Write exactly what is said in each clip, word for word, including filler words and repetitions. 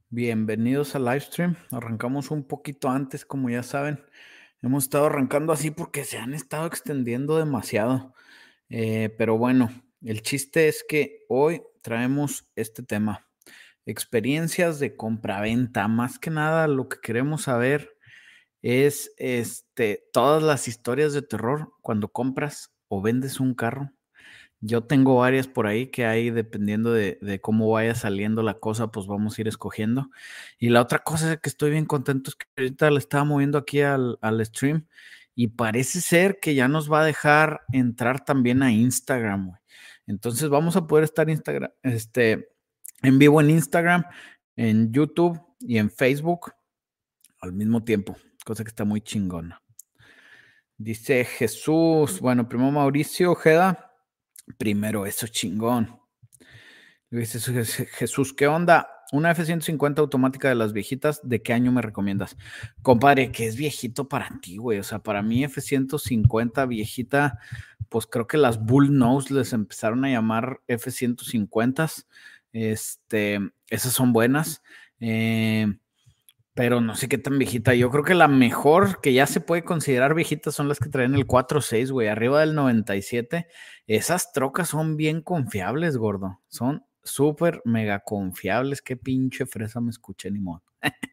Bienvenidos al live stream. Arrancamos un poquito antes, como ya saben. Hemos estado arrancando así porque se han estado extendiendo demasiado. Eh, pero bueno, el chiste es que hoy traemos este tema. Experiencias de compraventa. Más que nada, lo que queremos saber es este, todas las historias de terror cuando compras o vendes un carro. Yo tengo varias por ahí que hay, dependiendo de, de cómo vaya saliendo la cosa, pues vamos a ir escogiendo. Y la otra cosa que estoy bien contento es que ahorita le estaba moviendo aquí al, al stream y parece ser que ya nos va a dejar entrar también a Instagram, güey. Entonces vamos a poder estar Instagram, este, en vivo en Instagram, en YouTube y en Facebook al mismo tiempo, cosa que está muy chingona. Dice Jesús, bueno, primero Mauricio Ojeda. Primero, eso chingón. Dice Jesús, ¿qué onda? Una F ciento cincuenta automática de las viejitas, ¿de qué año me recomiendas? Compadre, que es viejito para ti, güey. O sea, para mí F ciento cincuenta viejita, pues creo que las Bull Nose les empezaron a llamar F ciento cincuenta. Este, esas son buenas. Eh, pero no sé qué tan viejita. Yo creo que la mejor que ya se puede considerar viejita son las que traen el cuatro seis, güey, arriba del noventa y siete. Esas trocas son bien confiables, gordo. Son súper mega confiables. Qué pinche fresa me escuché, ni modo.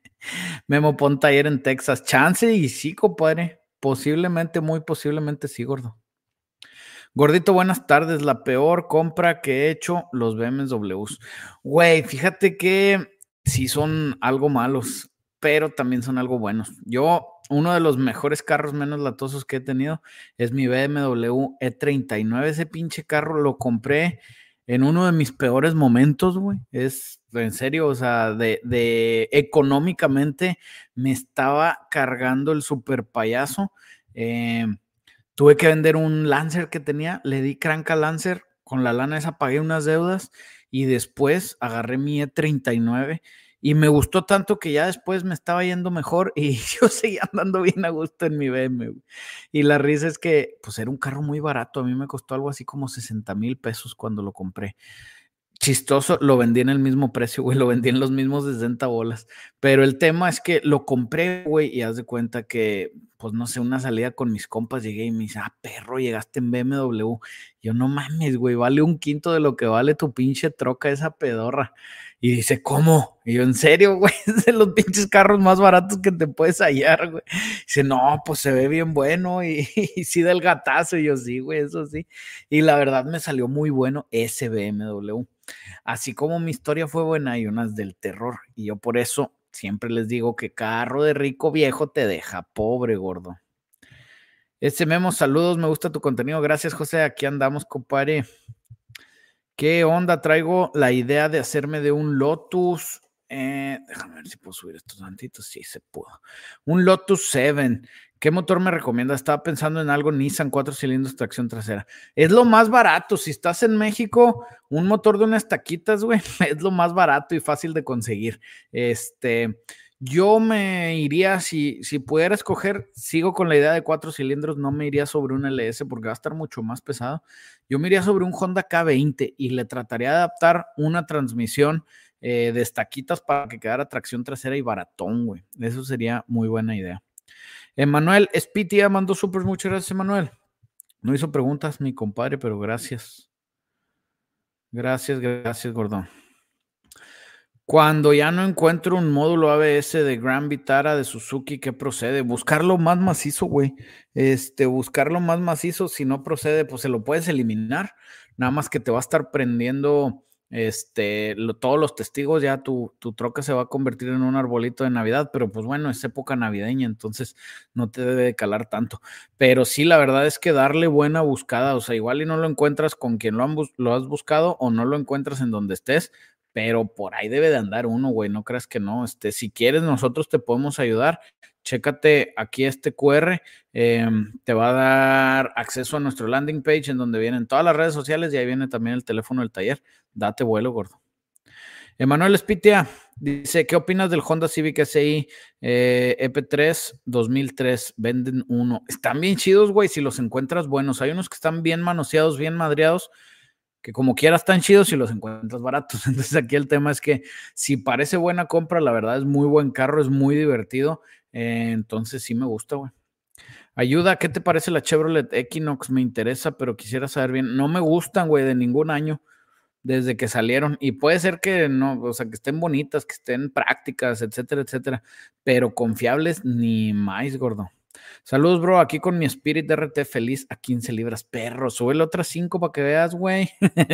Memo Ponta ayer en Texas. Chance y sí, compadre. Posiblemente, muy posiblemente sí, gordo. Gordito, buenas tardes. La peor compra que he hecho, los B M Ws. Güey, fíjate que sí son algo malos, pero también son algo buenos. Yo, uno de los mejores carros menos latosos que he tenido es mi B M W E treinta y nueve. Ese pinche carro lo compré en uno de mis peores momentos, güey. Es, en serio, o sea, de, de económicamente me estaba cargando el super payaso. Eh, Tuve que vender un Lancer que tenía, le di crank al Lancer, con la lana esa pagué unas deudas y después agarré mi E treinta y nueve y me gustó tanto que ya después me estaba yendo mejor y yo seguía andando bien a gusto en mi B M. Y la risa es que pues era un carro muy barato, a mí me costó algo así como sesenta mil pesos cuando lo compré. Chistoso, lo vendí en el mismo precio, güey, lo vendí en los mismos sesenta bolas, pero el tema es que lo compré, güey, y haz de cuenta que, pues no sé, una salida con mis compas, llegué y me dice, ah, perro, llegaste en B M W. Yo, no mames, güey, vale un quinto de lo que vale tu pinche troca esa pedorra. Y dice, ¿cómo? Y yo, ¿en serio, güey? Es de los pinches carros más baratos que te puedes hallar, güey. Dice, no, pues se ve bien bueno y, y sí da el gatazo. Y yo, sí, güey, eso sí. Y la verdad me salió muy bueno ese B M W. Así como mi historia fue buena, hay unas del terror. Y yo por eso siempre les digo que carro de rico viejo te deja pobre, gordo. Este Memo, saludos, me gusta tu contenido. Gracias, José. Aquí andamos, compadre. ¿Qué onda? Traigo la idea de hacerme de un Lotus. Eh, déjame ver si puedo subir estos tantitos. Sí, se pudo. Un Lotus siete. ¿Qué motor me recomienda? Estaba pensando en algo Nissan cuatro cilindros, tracción trasera. Es lo más barato. Si estás en México, un motor de unas taquitas, güey, es lo más barato y fácil de conseguir. Este, yo me iría, si, si pudiera escoger, sigo con la idea de cuatro cilindros, no me iría sobre un L S porque va a estar mucho más pesado. Yo me iría sobre un Honda K veinte y le trataría de adaptar una transmisión eh, de estaquitas para que quedara tracción trasera y baratón, güey. Eso sería muy buena idea. Emanuel Spitia mandó súper, muchas gracias, Emanuel. No hizo preguntas mi compadre, pero gracias. Gracias, gracias, Gordón. Cuando ya no encuentro un módulo A B S de Grand Vitara de Suzuki, ¿qué procede? Buscarlo más macizo, güey. Este, buscarlo más macizo, si no procede, pues se lo puedes eliminar. Nada más que te va a estar prendiendo este, lo, todos los testigos, ya tu, tu troca se va a convertir en un arbolito de Navidad, pero pues bueno, es época navideña, entonces no te debe de calar tanto. Pero sí, la verdad es que darle buena buscada, o sea, igual y no lo encuentras con quien lo, han bus lo has buscado o no lo encuentras en donde estés, pero por ahí debe de andar uno, güey, no creas que no. Este, si quieres, nosotros te podemos ayudar. Chécate aquí este Q R, eh, te va a dar acceso a nuestro landing page en donde vienen todas las redes sociales y ahí viene también el teléfono del taller. Date vuelo, gordo. Emanuel Espitia dice, ¿qué opinas del Honda Civic S I eh, E P tres dos mil tres? Venden uno. Están bien chidos, güey, si los encuentras buenos. Hay unos que están bien manoseados, bien madreados, que como quiera están chidos y los encuentras baratos. Entonces aquí el tema es que si parece buena compra, la verdad es muy buen carro, es muy divertido, eh, entonces sí me gusta, güey. Ayuda, ¿qué te parece la Chevrolet Equinox? Me interesa, pero quisiera saber bien. No me gustan, güey, de ningún año desde que salieron. Y puede ser que no, o sea, que estén bonitas, que estén prácticas, etcétera, etcétera. Pero confiables ni más, gordo. Saludos, bro. Aquí con mi Spirit R T feliz a quince libras. Perro, súbele otras cinco para que veas, güey.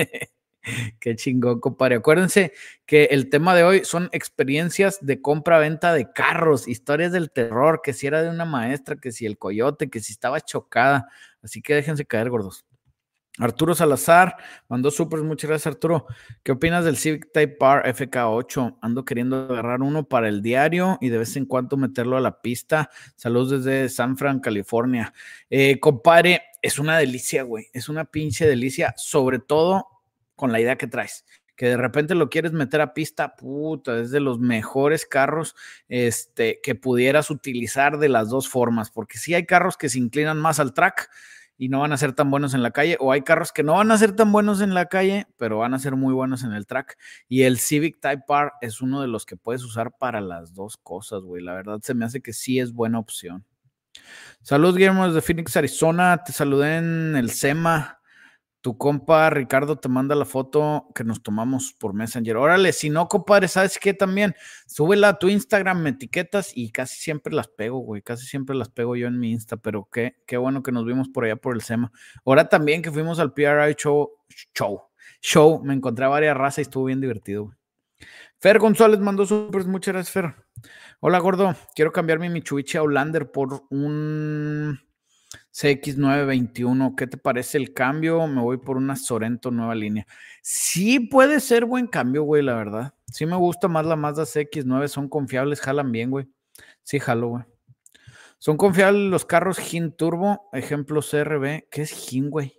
Qué chingón, compadre. Acuérdense que el tema de hoy son experiencias de compra-venta de carros, historias del terror, que si era de una maestra, que si el coyote, que si estaba chocada. Así que déjense caer, gordos. Arturo Salazar mandó súper, muchas gracias, Arturo. ¿Qué opinas del Civic Type R F K ocho? Ando queriendo agarrar uno para el diario y de vez en cuando meterlo a la pista. Saludos desde San Fran, California. Eh, compadre, es una delicia, güey. Es una pinche delicia, sobre todo con la idea que traes. Que de repente lo quieres meter a pista, puta, es de los mejores carros este, que pudieras utilizar de las dos formas, porque sí hay carros que se inclinan más al track y no van a ser tan buenos en la calle, o hay carros que no van a ser tan buenos en la calle, pero van a ser muy buenos en el track, y el Civic Type R es uno de los que puedes usar para las dos cosas, güey. La verdad se me hace que sí es buena opción. Saludos, Guillermo, desde Phoenix, Arizona. Te saludé en el SEMA. Tu compa Ricardo te manda la foto que nos tomamos por Messenger. Órale, si no, compadre, ¿sabes qué? También súbela a tu Instagram, me etiquetas y casi siempre las pego, güey. Casi siempre las pego yo en mi Insta, pero qué, qué bueno que nos vimos por allá por el SEMA. Ahora también que fuimos al P R I Show, show, show, me encontré a varias razas y estuvo bien divertido, güey. Fer González mandó súper, muchas gracias, Fer. Hola, gordo, quiero cambiar mi Mitsubishi Outlander por un C X nueve veintiuno, ¿qué te parece el cambio? Me voy por una Sorento nueva línea. Sí puede ser buen cambio, güey, la verdad. Sí me gusta más la Mazda C X nueve, son confiables, jalan bien, güey. Sí, jalo, güey. Son confiables los carros H I N Turbo, ejemplo C R V. ¿Qué es H I N, güey?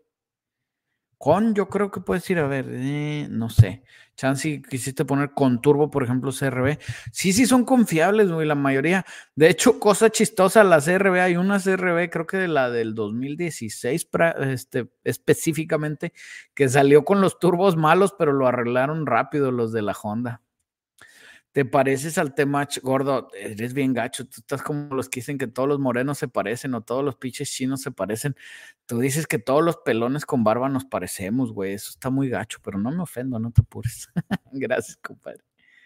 Con, yo creo que puedes ir a ver, eh, no sé. Chance quisiste poner con turbo, por ejemplo, C R V. Sí, sí son confiables, güey, la mayoría. De hecho, cosa chistosa, la C R V, hay una C R V, creo que de la del dos mil dieciséis, pra, este, específicamente, que salió con los turbos malos, pero lo arreglaron rápido los de la Honda. ¿Te pareces al T-Match, gordo? Eres bien gacho. Tú estás como los que dicen que todos los morenos se parecen o todos los pinches chinos se parecen. Tú dices que todos los pelones con barba nos parecemos, güey. Eso está muy gacho, pero no me ofendo, no te apures. Gracias, compadre.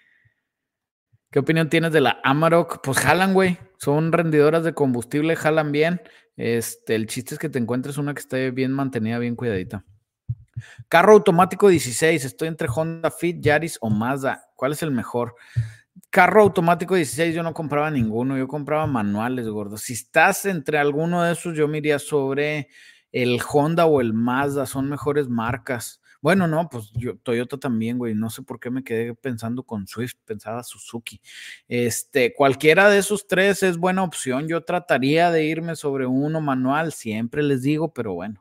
¿Qué opinión tienes de la Amarok? Pues jalan, güey. Son rendidoras de combustible, jalan bien. Este, el chiste es que te encuentres una que esté bien mantenida, bien cuidadita. Carro automático dieciséis, estoy entre Honda Fit, Yaris o Mazda. ¿Cuál es el mejor? Carro automático dieciséis, yo no compraba ninguno, yo compraba manuales, gordo. Si estás entre alguno de esos, yo me iría sobre el Honda o el Mazda, son mejores marcas. Bueno, no, pues yo, Toyota también, güey. No sé por qué me quedé pensando con Swift, pensaba Suzuki. Este, cualquiera de esos tres es buena opción. Yo trataría de irme sobre uno manual, siempre les digo, pero bueno.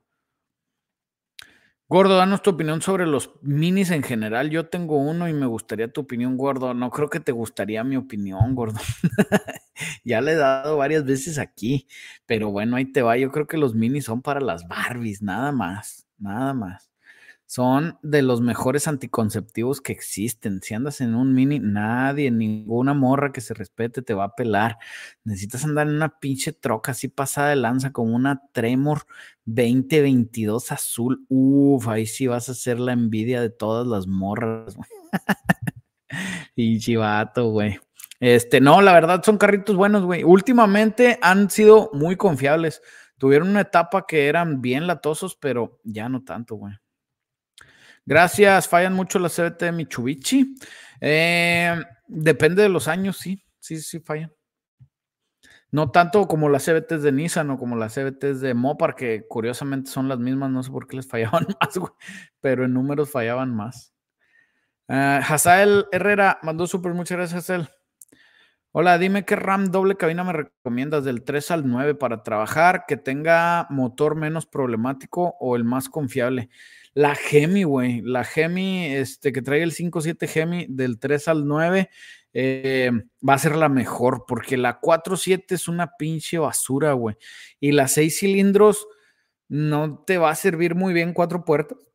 Gordo, danos tu opinión sobre los minis en general. Yo tengo uno y me gustaría tu opinión, gordo. No creo que te gustaría mi opinión, gordo. Ya le he dado varias veces aquí, pero bueno, ahí te va. Yo creo que los minis son para las Barbies, nada más, nada más. Son de los mejores anticonceptivos que existen. Si andas en un mini, nadie, ninguna morra que se respete te va a pelar. Necesitas andar en una pinche troca así pasada de lanza como una Tremor veinte veintidós azul. Uf, ahí sí vas a ser la envidia de todas las morras. Y chivato, güey. Este, no, la verdad son carritos buenos, güey. Últimamente han sido muy confiables. Tuvieron una etapa que eran bien latosos, pero ya no tanto, güey. Gracias, fallan mucho las C V T de Mitsubishi. Eh, depende de los años, sí, sí, sí fallan. No tanto como las C V Ts de Nissan o como las C V Ts de Mopar, que curiosamente son las mismas, no sé por qué les fallaban más, güey, pero en números fallaban más. Uh, Hazael Herrera mandó súper, muchas gracias, Hazael. Hola, dime qué RAM doble cabina me recomiendas del tres al nueve para trabajar, que tenga motor menos problemático o el más confiable. La Gemi, güey, la Gemi, este, que trae el cinco siete Gemi del tres al nueve, eh, va a ser la mejor, porque la cuatro siete es una pinche basura, güey. Y la seis cilindros no te va a servir muy bien cuatro puertas,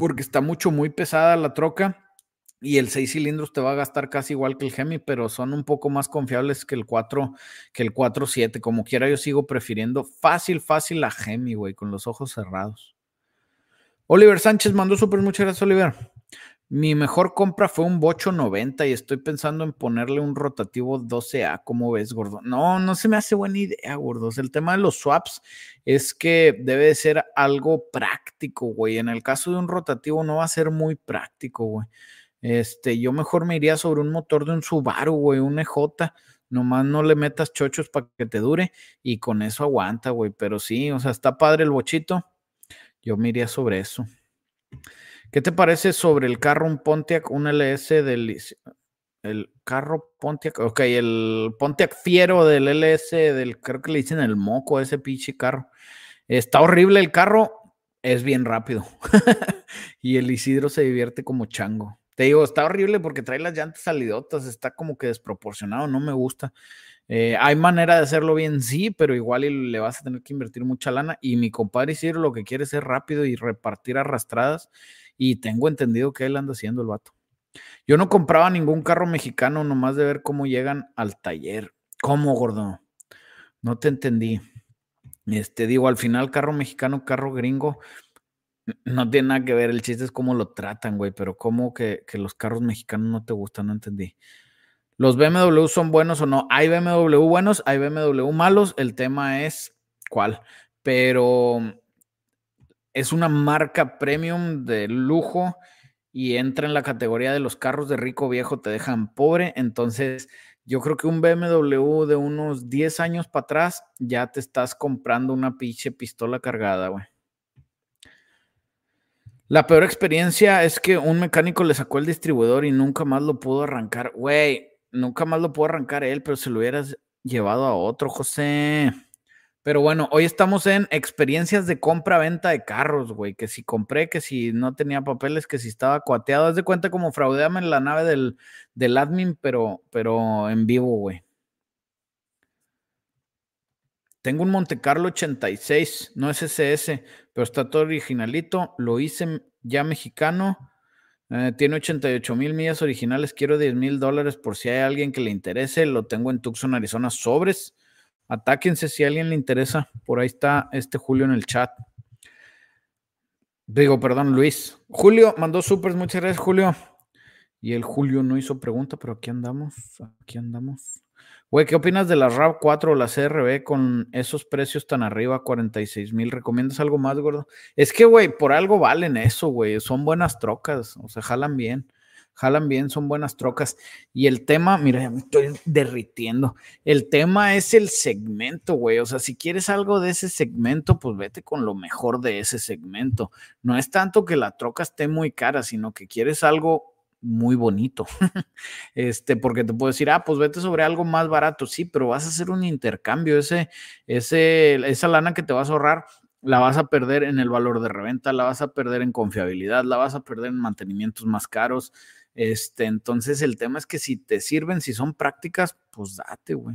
porque está mucho, muy pesada la troca y el seis cilindros te va a gastar casi igual que el Hemi, pero son un poco más confiables que el cuatro, que el cuatro siete. Como quiera, yo sigo prefiriendo fácil, fácil la Hemi, güey, con los ojos cerrados. Oliver Sánchez mandó súper, muchas gracias, Oliver. Mi mejor compra fue un Bocho noventa y estoy pensando en ponerle un rotativo doce A. ¿Cómo ves, gordo? No, no se me hace buena idea, gordos. El tema de los swaps es que debe de ser algo práctico, güey. En el caso de un rotativo no va a ser muy práctico, güey. Este, yo mejor me iría sobre un motor de un Subaru, güey, un E J. Nomás no le metas chochos para que te dure y con eso aguanta, güey. Pero sí, o sea, está padre el bochito. Yo me iría sobre eso. ¿Qué te parece sobre el carro, un Pontiac, un L S del... El carro Pontiac, ok, el Pontiac Fiero del L S, del, creo que le dicen el moco a ese pinche carro. Está horrible el carro, es bien rápido. Y el Isidro se divierte como chango. Te digo, está horrible porque trae las llantas salidotas, está como que desproporcionado, no me gusta. Eh, hay manera de hacerlo bien, sí, pero igual le vas a tener que invertir mucha lana. Y mi compadre Isidro lo que quiere es ser rápido y repartir arrastradas. Y tengo entendido que él anda haciendo el vato. Yo no compraba ningún carro mexicano nomás de ver cómo llegan al taller. ¿Cómo, gordo? No te entendí. Este, digo, al final carro mexicano, carro gringo, no tiene nada que ver. El chiste es cómo lo tratan, güey. Pero cómo que, que los carros mexicanos no te gustan, no entendí. ¿Los B M W son buenos o no? Hay B M W buenos, hay B M W malos. El tema es cuál. Pero es una marca premium de lujo y entra en la categoría de los carros de rico viejo te dejan pobre. Entonces, yo creo que un B M W de unos diez años para atrás ya te estás comprando una pinche pistola cargada, güey. La peor experiencia es que un mecánico le sacó el distribuidor y nunca más lo pudo arrancar. Güey, nunca más lo pudo arrancar él, pero se lo hubieras llevado a otro, José. Pero bueno, hoy estamos en experiencias de compra-venta de carros, güey. Que si compré, que si no tenía papeles, que si estaba cuateado. Haz de cuenta como fraudeame en la nave del, del admin, pero, pero en vivo, güey. Tengo un Monte Carlo ochenta y seis, no es S S, pero está todo originalito. Lo hice ya mexicano. Eh, tiene ochenta y ocho mil millas originales. Quiero diez mil dólares por si hay alguien que le interese. Lo tengo en Tucson, Arizona. Sobres. Atáquense si a alguien le interesa. Por ahí está este Julio en el chat. Digo, perdón, Luis. Julio mandó supers. Muchas gracias, Julio. Y el Julio no hizo pregunta, pero aquí andamos. Aquí andamos. Güey, ¿qué opinas de la RAV cuatro o la C R V con esos precios tan arriba, cuarenta y seis mil? ¿Recomiendas algo más, gordo? Es que, güey, por algo valen eso, güey. Son buenas trocas. O sea, jalan bien. Jalan bien, son buenas trocas. Y el tema, mira, ya me estoy derritiendo. El tema es el segmento, güey. O sea, si quieres algo de ese segmento, pues vete con lo mejor de ese segmento. No es tanto que la troca esté muy cara, sino que quieres algo muy bonito. Este, porque te puedo decir, ah, pues vete sobre algo más barato. Sí, pero vas a hacer un intercambio. Ese, ese, esa lana que te vas a ahorrar la vas a perder en el valor de reventa, la vas a perder en confiabilidad, la vas a perder en mantenimientos más caros. Este, entonces el tema es que si te sirven, si son prácticas, pues date, güey.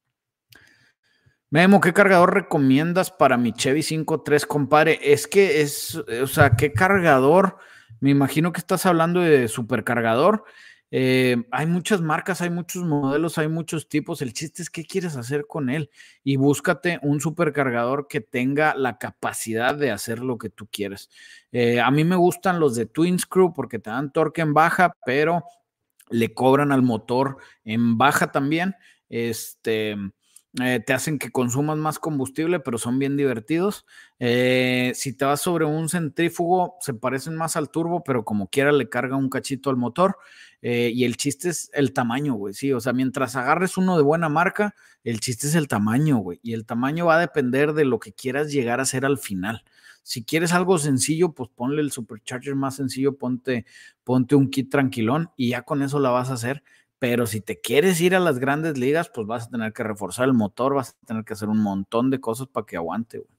Memo, ¿qué cargador recomiendas para mi Chevy cinco tres, compadre? Es que es, o sea, ¿qué cargador? Me imagino que estás hablando de supercargador. Eh, hay muchas marcas, hay muchos modelos, hay muchos tipos. El chiste es qué quieres hacer con él y búscate un supercargador que tenga la capacidad de hacer lo que tú quieres. Eh, a mí me gustan los de Twin Screw porque te dan torque en baja, pero le cobran al motor en baja también. Este... Eh, te hacen que consumas más combustible, pero son bien divertidos. Eh, si te vas sobre un centrífugo, se parecen más al turbo, pero como quiera le carga un cachito al motor. Eh, y el chiste es el tamaño, güey. Sí, o sea, mientras agarres uno de buena marca, el chiste es el tamaño, güey. Y el tamaño va a depender de lo que quieras llegar a hacer al final. Si quieres algo sencillo, pues ponle el supercharger más sencillo, ponte, ponte un kit tranquilón y ya con eso la vas a hacer. Pero si te quieres ir a las grandes ligas, pues vas a tener que reforzar el motor, vas a tener que hacer un montón de cosas para que aguante, güey.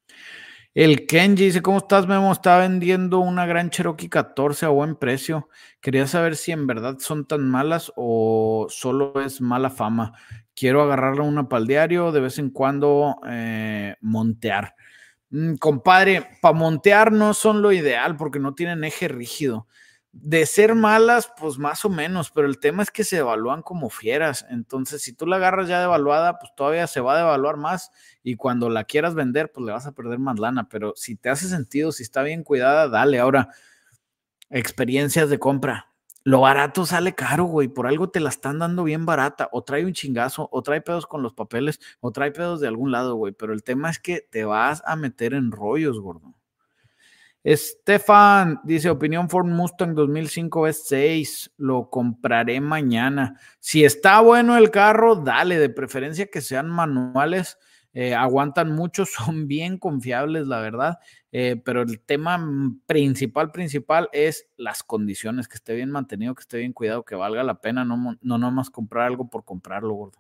El Kenji dice, ¿cómo estás, Memo? Está vendiendo una gran Cherokee catorce a buen precio. Quería saber si en verdad son tan malas o solo es mala fama. Quiero agarrarle una para el diario, de vez en cuando eh, montear. Mm, compadre, para montear no son lo ideal porque no tienen eje rígido. De ser malas, pues más o menos, pero el tema es que se evalúan como fieras. Entonces, si tú la agarras ya devaluada, pues todavía se va a devaluar más y cuando la quieras vender, pues le vas a perder más lana. Pero si te hace sentido, si está bien cuidada, dale. Ahora, experiencias de compra. Lo barato sale caro, güey. Por algo te la están dando bien barata. O trae un chingazo, o trae pedos con los papeles, o trae pedos de algún lado, güey. Pero el tema es que te vas a meter en rollos, gordo. Estefan dice, opinión Ford Mustang dos mil cinco V seis, lo compraré mañana. Si está bueno el carro, dale, de preferencia que sean manuales, eh, aguantan mucho, son bien confiables, la verdad, eh, pero el tema principal, principal es las condiciones, que esté bien mantenido, que esté bien cuidado, que valga la pena, no, no nomás comprar algo por comprarlo, gordo.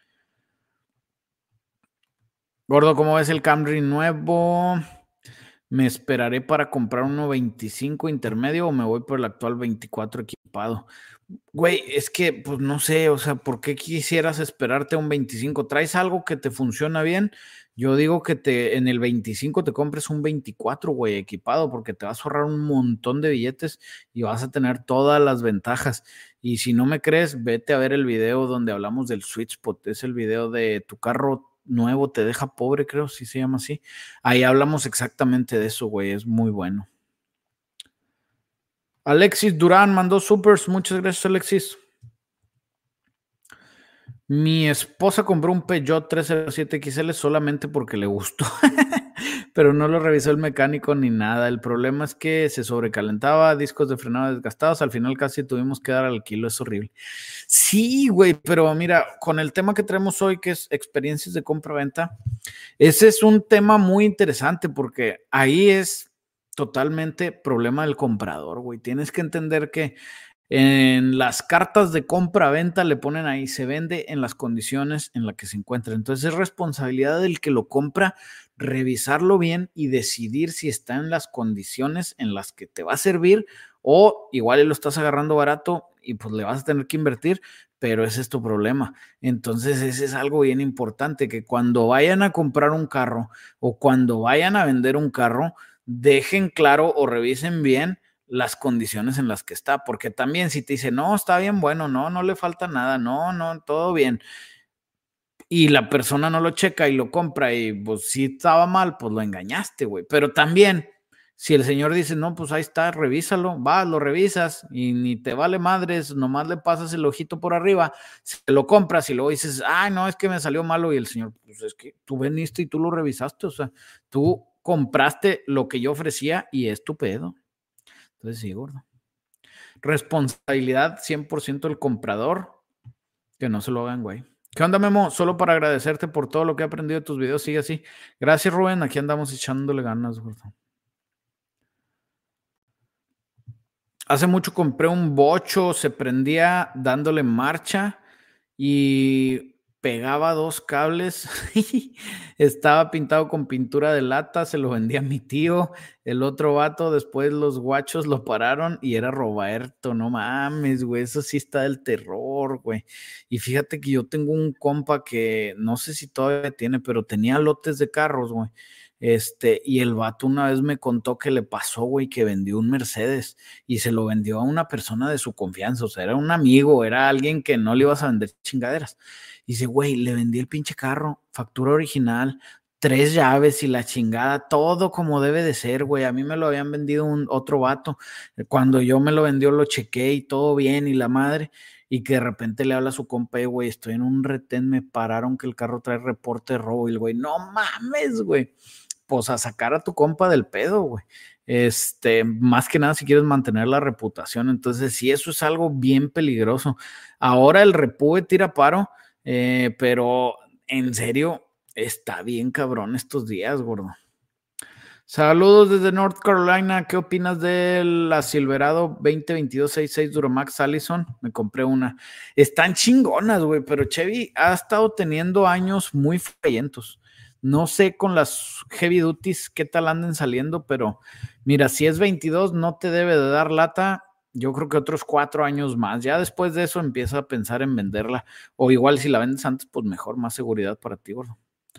Gordo, ¿cómo ves el Camry nuevo? ¿Me esperaré para comprar uno veinticinco intermedio o me voy por el actual veinticuatro equipado? Güey, es que, pues no sé, o sea, ¿por qué quisieras esperarte a un veinticinco? ¿Traes algo que te funciona bien? Yo digo que te, en el veinticinco te compres un veinticuatro, güey, equipado, porque te vas a ahorrar un montón de billetes y vas a tener todas las ventajas. Y si no me crees, vete a ver el video donde hablamos del sweet spot. Es el video de tu carro nuevo te deja pobre, creo, si se llama así. Ahí hablamos exactamente de eso, güey, es muy bueno. Alexis Durán mandó supers, muchas gracias, Alexis. Mi esposa compró un Peugeot trescientos siete X L solamente porque le gustó, pero no lo revisó el mecánico ni nada. El problema es que se sobrecalentaba, discos de frenado desgastados, al final casi tuvimos que dar al kilo, es horrible. Sí, güey, pero mira, con el tema que tenemos hoy, que es experiencias de compra-venta, ese es un tema muy interesante porque ahí es totalmente problema del comprador, güey. Tienes que entender que en las cartas de compra-venta le ponen ahí, se vende en las condiciones en las que se encuentra. Entonces es responsabilidad del que lo compra revisarlo bien y decidir si está en las condiciones en las que te va a servir o igual lo estás agarrando barato y pues le vas a tener que invertir, pero ese es tu problema. Entonces ese es algo bien importante, que cuando vayan a comprar un carro o cuando vayan a vender un carro, dejen claro o revisen bien las condiciones en las que está, porque también si te dice, no, está bien bueno, no, no le falta nada, no, no, todo bien, y la persona no lo checa y lo compra y pues si estaba mal, pues lo engañaste, güey, pero también, si el señor dice, no, pues ahí está, revísalo, vas, lo revisas y ni te vale madres, nomás le pasas el ojito por arriba, se lo compras y luego dices, ay, no, es que me salió malo y el señor, pues es que tú veniste y tú lo revisaste, o sea, tú compraste lo que yo ofrecía y es tu pedo. Entonces sí, gordo. Responsabilidad cien por ciento del comprador, que no se lo hagan, güey. ¿Qué onda, Memo? Solo para agradecerte por todo lo que he aprendido de tus videos, sigue así. Gracias, Rubén, aquí andamos echándole ganas, gordo. Hace mucho compré un bocho, se prendía dándole marcha y pegaba dos cables. Estaba pintado con pintura de lata, se lo vendía a mi tío. El otro vato, después los guachos lo pararon y era Roberto. No mames, güey, eso sí está del terror, güey. Y fíjate que yo tengo un compa que no sé si todavía tiene, pero tenía lotes de carros, güey. Este, y el vato una vez me contó que le pasó, güey, que vendió un Mercedes y se lo vendió a una persona de su confianza, o sea, era un amigo, era alguien que no le ibas a vender chingaderas. Y dice, güey, le vendí el pinche carro, factura original, tres llaves y la chingada, todo como debe de ser, güey. A mí me lo habían vendido un otro vato. Cuando yo me lo vendió, lo chequé y todo bien y la madre. Y que de repente le habla a su compa, güey, estoy en un retén, me pararon que el carro trae reporte de robo. Y el güey, no mames, güey. Pues a sacar a tu compa del pedo, güey. Este, más que nada si quieres mantener la reputación. Entonces, sí, eso es algo bien peligroso. Ahora el Repube tira paro, eh, pero en serio, está bien cabrón estos días, gordo. Saludos desde North Carolina. ¿Qué opinas de la Silverado veinte veintidós sesenta y seis Duramax Allison? Me compré una. Están chingonas, güey, pero Chevy ha estado teniendo años muy fallentos. No sé con las heavy duties qué tal anden saliendo, pero mira, si es veintidós no te debe de dar lata. Yo creo que otros cuatro años más. Ya después de eso empieza a pensar en venderla. O igual si la vendes antes, pues mejor, más seguridad para ti, gordo.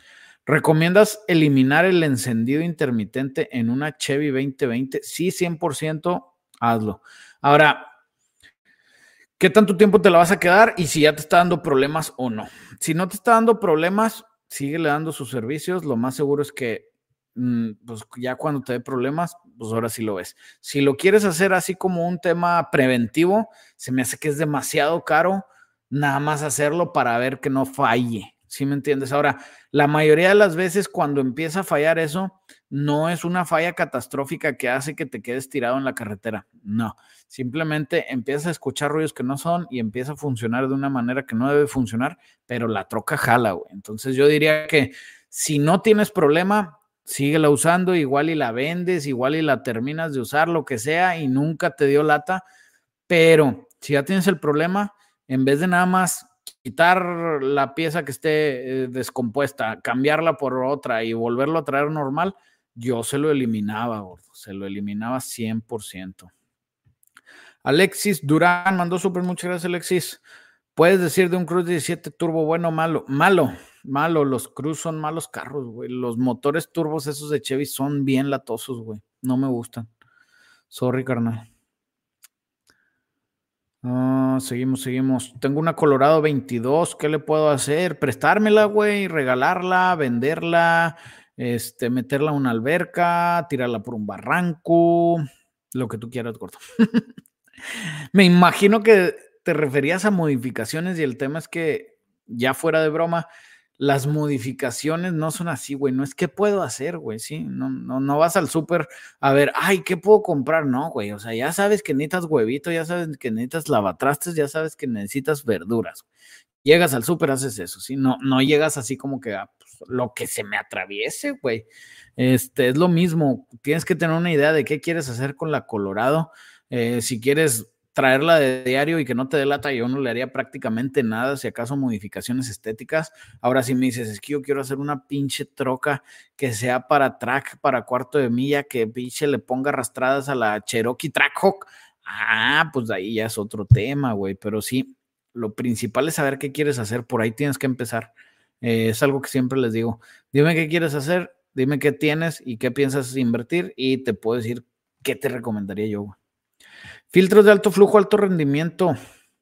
¿Recomiendas eliminar el encendido intermitente en una Chevy veinte veinte? Sí, cien por ciento, hazlo. Ahora, ¿qué tanto tiempo te la vas a quedar y si ya te está dando problemas o no? Si no te está dando problemas, síguele dando sus servicios. Lo más seguro es que mm, pues ya cuando te dé problemas, pues ahora sí lo ves. Si lo quieres hacer así como un tema preventivo, se me hace que es demasiado caro nada más hacerlo para ver que no falle. ¿Sí me entiendes? Ahora, la mayoría de las veces cuando empieza a fallar eso, no es una falla catastrófica que hace que te quedes tirado en la carretera. No, simplemente empiezas a escuchar ruidos que no son y empieza a funcionar de una manera que no debe funcionar, pero la troca jala, güey. Entonces yo diría que si no tienes problema, síguela usando, igual y la vendes, igual y la terminas de usar, lo que sea, y nunca te dio lata, pero si ya tienes el problema, en vez de nada más quitar la pieza que esté eh, descompuesta, cambiarla por otra y volverlo a traer normal, yo se lo eliminaba, gordo, se lo eliminaba cien por ciento. Alexis Durán mandó súper, muchas gracias, Alexis. ¿Puedes decir de un Cruz diecisiete turbo bueno o malo? Malo, malo, los Cruz son malos carros, güey. Los motores turbos esos de Chevy son bien latosos, güey. No me gustan. Sorry, carnal. Uh, seguimos, seguimos. Tengo una Colorado veintidós. ¿Qué le puedo hacer? Prestármela, güey, regalarla, venderla, este, meterla a una alberca, tirarla por un barranco, lo que tú quieras, gordo. Me imagino que te referías a modificaciones y el tema es que, ya fuera de broma, las modificaciones no son así, güey. No es qué puedo hacer, güey, ¿sí? No, no, no vas al súper a ver, ay, ¿qué puedo comprar? No, güey, o sea, ya sabes que necesitas huevito, ya sabes que necesitas lavatrastes, ya sabes que necesitas verduras. Llegas al súper, haces eso, ¿sí? No, no llegas así como que a pues, lo que se me atraviese, güey. Este, es lo mismo. Tienes que tener una idea de qué quieres hacer con la Colorado. Eh, si quieres traerla de diario y que no te dé lata, yo no le haría prácticamente nada, si acaso modificaciones estéticas. Ahora si me dices, es que yo quiero hacer una pinche troca que sea para track, para cuarto de milla, que pinche le ponga arrastradas a la Cherokee Trackhawk, ah, pues ahí ya es otro tema, güey, pero sí, lo principal es saber qué quieres hacer, por ahí tienes que empezar. Eh, es algo que siempre les digo, dime qué quieres hacer, dime qué tienes y qué piensas invertir y te puedo decir qué te recomendaría yo, güey. Filtros de alto flujo, alto rendimiento.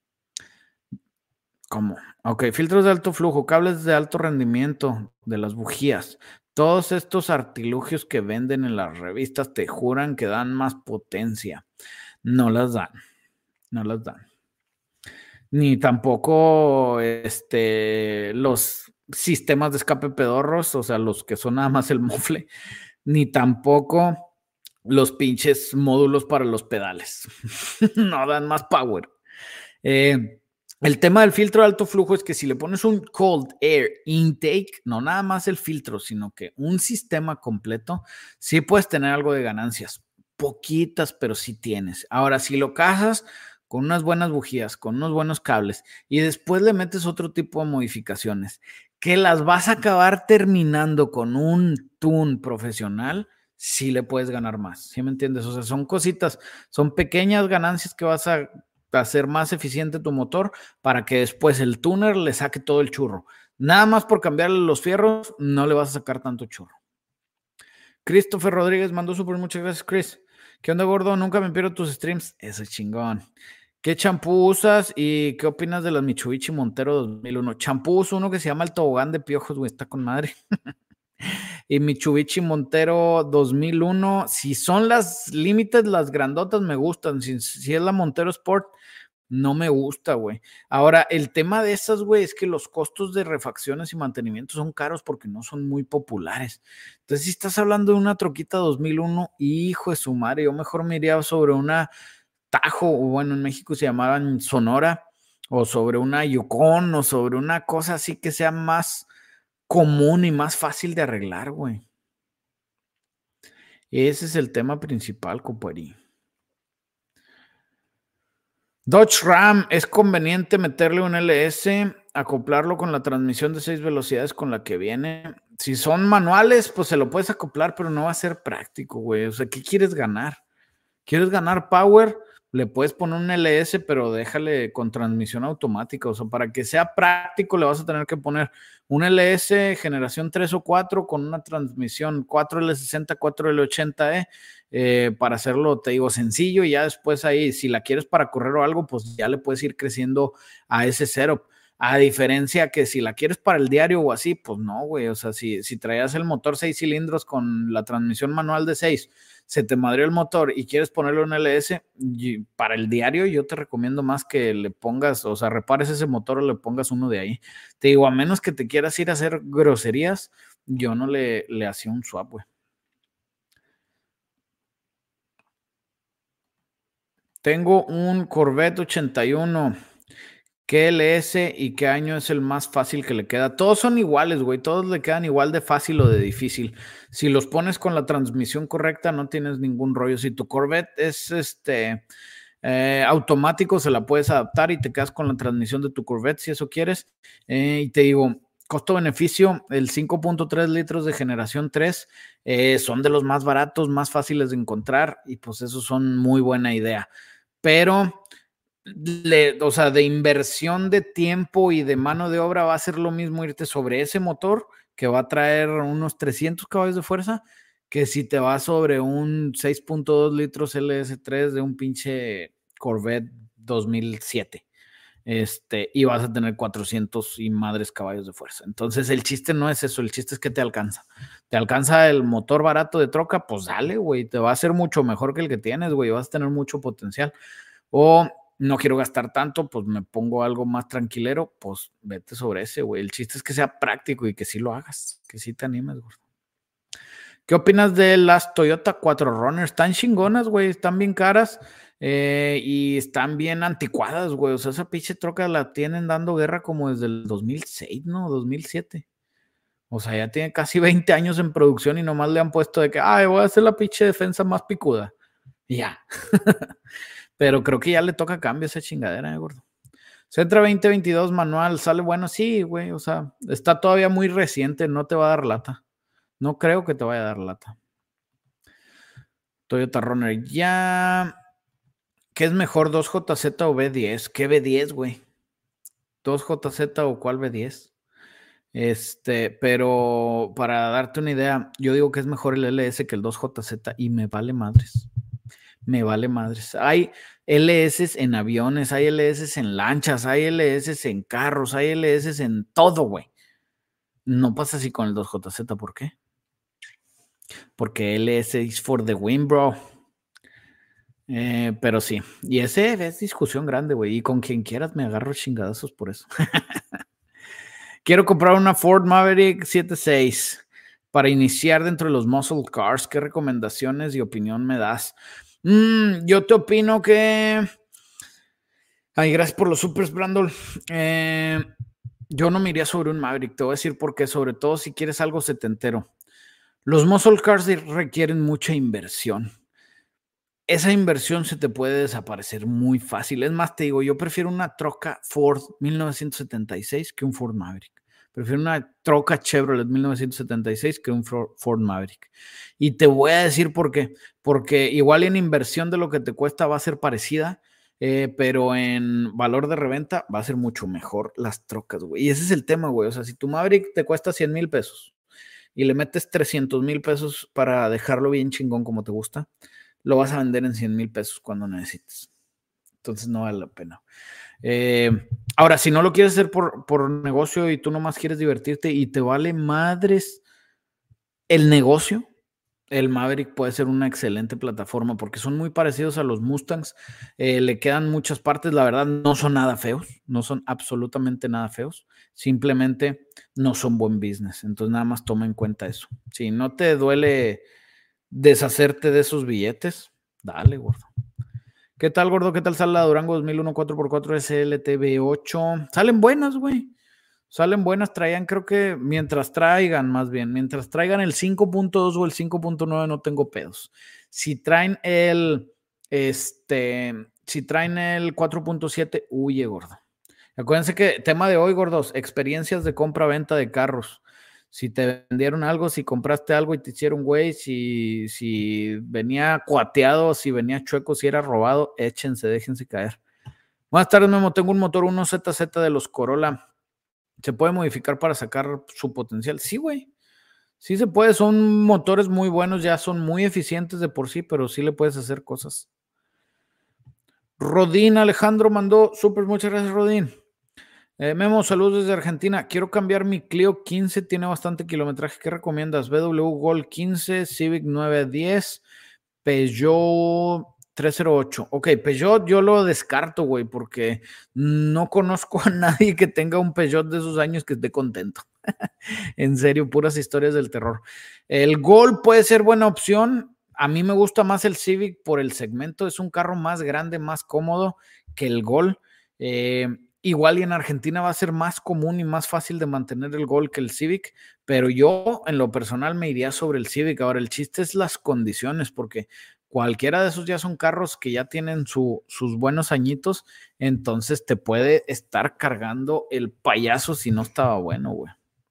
¿Cómo? Ok, filtros de alto flujo, cables de alto rendimiento de las bujías. Todos estos artilugios que venden en las revistas te juran que dan más potencia. No las dan. No las dan. Ni tampoco este, los sistemas de escape pedorros, o sea, los que son nada más el mofle. Ni tampoco los pinches módulos para los pedales. No dan más power. Eh, el tema del filtro de alto flujo es que si le pones un cold air intake, no nada más el filtro, sino que un sistema completo, sí puedes tener algo de ganancias. Poquitas, pero sí tienes. Ahora, si lo casas con unas buenas bujías, con unos buenos cables y después le metes otro tipo de modificaciones que las vas a acabar terminando con un tune profesional, sí le puedes ganar más, ¿sí me entiendes? O sea, son cositas, son pequeñas ganancias que vas a hacer más eficiente tu motor para que después el tuner le saque todo el churro. Nada más por cambiarle los fierros, no le vas a sacar tanto churro. Christopher Rodríguez mandó súper, muchas gracias, Chris. ¿Qué onda, gordo? Nunca me pierdo tus streams. Eso es chingón. ¿Qué champú usas y qué opinas de las Mitsubishi Montero dos mil uno? Champú uso uno que se llama el tobogán de piojos, güey, está con madre. Y Mitsubishi Montero dos mil uno, si son las Limited, las grandotas, me gustan. Si, si es la Montero Sport, no me gusta, güey. Ahora, el tema de esas, güey, es que los costos de refacciones y mantenimiento son caros porque no son muy populares. Entonces, si estás hablando de una troquita dos mil uno, hijo de su madre, yo mejor me iría sobre una Tajo, o bueno, en México se llamaban Sonora, o sobre una Yukon, o sobre una cosa así que sea más común y más fácil de arreglar, güey. Ese es el tema principal, compadre. Dodge Ram, ¿es conveniente meterle un L S, acoplarlo con la transmisión de seis velocidades con la que viene? Si son manuales, pues se lo puedes acoplar, pero no va a ser práctico, güey. O sea, ¿qué quieres ganar? ¿Quieres ganar power? le puedes poner un L S, pero déjale con transmisión automática. O sea, para que sea práctico, le vas a tener que poner un L S generación tres o cuatro con una transmisión cuatro L sesenta, cuatro L ochenta E, eh, para hacerlo, te digo, sencillo. Y ya después ahí, si la quieres para correr o algo, pues ya le puedes ir creciendo a ese setup. A diferencia que si la quieres para el diario o así, pues no, güey. O sea, si, si traías el motor seis cilindros con la transmisión manual de seis, se te madrió el motor y quieres ponerle un L S, para el diario yo te recomiendo más que le pongas, o sea, repares ese motor o le pongas uno de ahí. Te digo, a menos que te quieras ir a hacer groserías, yo no le, le hacía un swap, güey. Tengo un Corvette ochenta y uno. ¿Qué L S y qué año es el más fácil que le queda? Todos son iguales, güey. Todos le quedan igual de fácil o de difícil. Si los pones con la transmisión correcta, no tienes ningún rollo. Si tu Corvette es este eh, automático, se la puedes adaptar y te quedas con la transmisión de tu Corvette si eso quieres. Eh, y te digo, costo-beneficio, el cinco punto tres litros de generación tres eh, son de los más baratos, más fáciles de encontrar y pues eso son muy buena idea. Pero Le, o sea, de inversión de tiempo y de mano de obra va a ser lo mismo irte sobre ese motor que va a traer unos trescientos caballos de fuerza que si te vas sobre un seis punto dos litros L S tres de un pinche Corvette dos mil siete. Este, y vas a tener cuatrocientos y madres caballos de fuerza. Entonces el chiste no es eso, el chiste es que te alcanza. Te alcanza el motor barato de troca, pues dale, güey, te va a ser mucho mejor que el que tienes, güey, vas a tener mucho potencial. O no quiero gastar tanto, pues me pongo algo más tranquilero, pues vete sobre ese, güey. El chiste es que sea práctico y que sí lo hagas, que sí te animes, güey. ¿Qué opinas de las Toyota cuatro runner? Están chingonas, güey, están bien caras eh, y están bien anticuadas, güey. O sea, esa pinche troca la tienen dando guerra como desde el dos mil seis, ¿no? dos mil siete. O sea, ya tiene casi veinte años en producción y nomás le han puesto de que, ay, voy a hacer la pinche defensa más picuda. Y ya. Pero creo que ya le toca cambio a esa chingadera, eh, gordo. Sentra veinte veintidós manual, ¿sale bueno? Sí, güey, o sea, está todavía muy reciente, no te va a dar lata. No creo que te vaya a dar lata. Toyota Runner, ya. ¿Qué es mejor, dos J Z o B diez? ¿Qué B diez, güey? ¿dos J Z o cuál B diez? Este, pero para darte una idea, yo digo que es mejor el L S que el dos J Z y me vale madres. Me vale madres. Hay L S en aviones, hay L S en lanchas, hay L S en carros, hay L S en todo, güey. No pasa así con el dos J Z, ¿por qué? Porque L S is for the win, bro. Eh, pero sí, y ese es discusión grande, güey. Y con quien quieras me agarro chingadazos por eso. Quiero comprar una Ford Maverick siete seis para iniciar dentro de los muscle cars. ¿Qué recomendaciones y opinión me das? Mm, yo te opino que... Ay, gracias por los supers, Brandon. Eh, yo no me iría sobre un Maverick. Te voy a decir por qué, sobre todo si quieres algo setentero. Los muscle cars requieren mucha inversión. Esa inversión se te puede desaparecer muy fácil. Es más, te digo, yo prefiero una troca Ford mil novecientos setenta y seis que un Ford Maverick. Prefiero una troca Chevrolet mil novecientos setenta y seis que un Ford Maverick. Y te voy a decir por qué. Porque igual en inversión de lo que te cuesta va a ser parecida, eh, pero en valor de reventa va a ser mucho mejor las trocas, güey. Y ese es el tema, güey. O sea, si tu Maverick te cuesta cien mil pesos y le metes trescientos mil pesos para dejarlo bien chingón como te gusta, lo vas a vender en cien mil pesos cuando necesites. Entonces no vale la pena. Eh, ahora, si no lo quieres hacer por, por negocio y tú nomás quieres divertirte y te vale madres el negocio, el Maverick puede ser una excelente plataforma porque son muy parecidos a los Mustangs. Eh, le quedan muchas partes, la verdad, no son nada feos, no son absolutamente nada feos. Simplemente no son buen business. Entonces, nada más toma en cuenta eso. Si no te duele deshacerte de esos billetes, dale, gordo. ¿Qué tal, gordo? ¿Qué tal sale la Durango dos mil uno cuatro por cuatro S L T V ocho? Salen buenas, güey. Salen buenas, traían, creo que mientras traigan, más bien, mientras traigan el cinco punto dos o el cinco punto nueve no tengo pedos. Si traen el, este, si traen el cuatro punto siete, huye, gordo. Acuérdense que tema de hoy, gordos, experiencias de compra-venta de carros. Si te vendieron algo, si compraste algo y te hicieron güey, si, si venía cuateado, si venía chueco, si era robado, échense, déjense caer. Buenas tardes, Memo. Tengo un motor uno Z Z de los Corolla. ¿Se puede modificar para sacar su potencial? Sí, güey. Sí se puede. Son motores muy buenos, ya son muy eficientes de por sí, pero sí le puedes hacer cosas. Rodín Alejandro mandó súper, muchas gracias, Rodín. Eh, Memo, saludos desde Argentina. Quiero cambiar mi Clio quince, tiene bastante kilometraje. ¿Qué recomiendas? B W Gol quince, Civic nueve diez, Peugeot trescientos ocho. Ok, Peugeot yo lo descarto, güey, porque no conozco a nadie que tenga un Peugeot de esos años que esté contento. En serio, puras historias del terror. El Gol puede ser buena opción. A mí me gusta más el Civic por el segmento. Es un carro más grande, más cómodo que el Gol. Eh, igual y en Argentina va a ser más común y más fácil de mantener el Gol que el Civic, pero yo en lo personal me iría sobre el Civic. Ahora, el chiste es las condiciones, porque cualquiera de esos ya son carros que ya tienen su, sus buenos añitos, entonces te puede estar cargando el payaso si no estaba bueno, güey.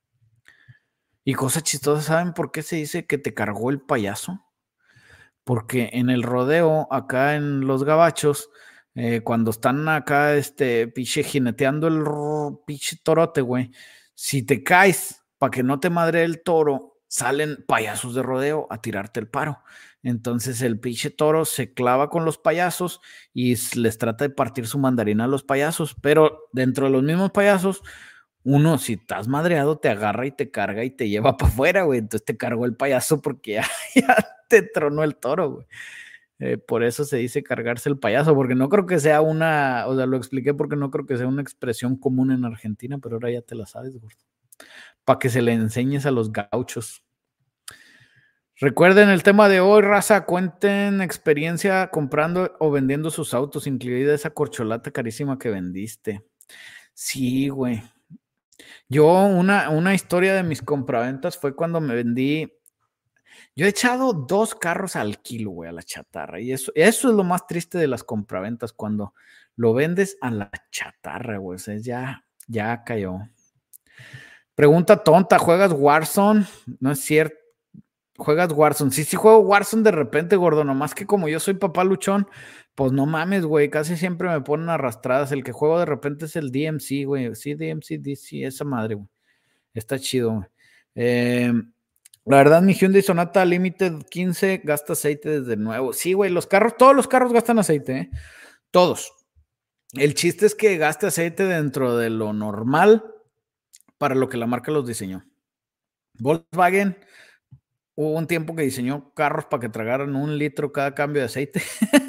Y cosa chistosa, ¿saben por qué se dice que te cargó el payaso? Porque en el rodeo, acá en los gabachos, eh, cuando están acá, este, pinche jineteando el pinche torote, güey, si te caes para que no te madre el toro, salen payasos de rodeo a tirarte el paro. Entonces el pinche toro se clava con los payasos y les trata de partir su mandarina a los payasos, pero dentro de los mismos payasos, uno, si estás madreado, te agarra y te carga y te lleva para afuera, güey. Entonces te cargó el payaso porque ya, ya te tronó el toro, güey. Eh, por eso se dice cargarse el payaso, porque no creo que sea una, o sea, lo expliqué porque no creo que sea una expresión común en Argentina, pero ahora ya te la sabes, güey. Para que se le enseñes a los gauchos. Recuerden el tema de hoy, raza, cuenten experiencia comprando o vendiendo sus autos, incluida esa corcholata carísima que vendiste. Sí, güey. Yo, una, una historia de mis compraventas fue cuando me vendí. Yo he echado dos carros al kilo, güey, a la chatarra. Y eso, eso es lo más triste de las compraventas, cuando lo vendes a la chatarra, güey. O sea, ya, ya cayó. Pregunta tonta, ¿juegas Warzone? No es cierto. ¿Juegas Warzone? Sí, sí juego Warzone de repente, gordo. Nomás que como yo soy papá luchón, pues no mames, güey. Casi siempre me ponen arrastradas. El que juego de repente es el D M C, güey. Sí, D M C, D C, esa madre, güey. Está chido, güey. Eh, la verdad, mi Hyundai Sonata Limited quince gasta aceite desde nuevo. Sí, güey, los carros, todos los carros gastan aceite, ¿eh? Todos. El chiste es que gaste aceite dentro de lo normal para lo que la marca los diseñó. Volkswagen hubo un tiempo que diseñó carros para que tragaran un litro cada cambio de aceite.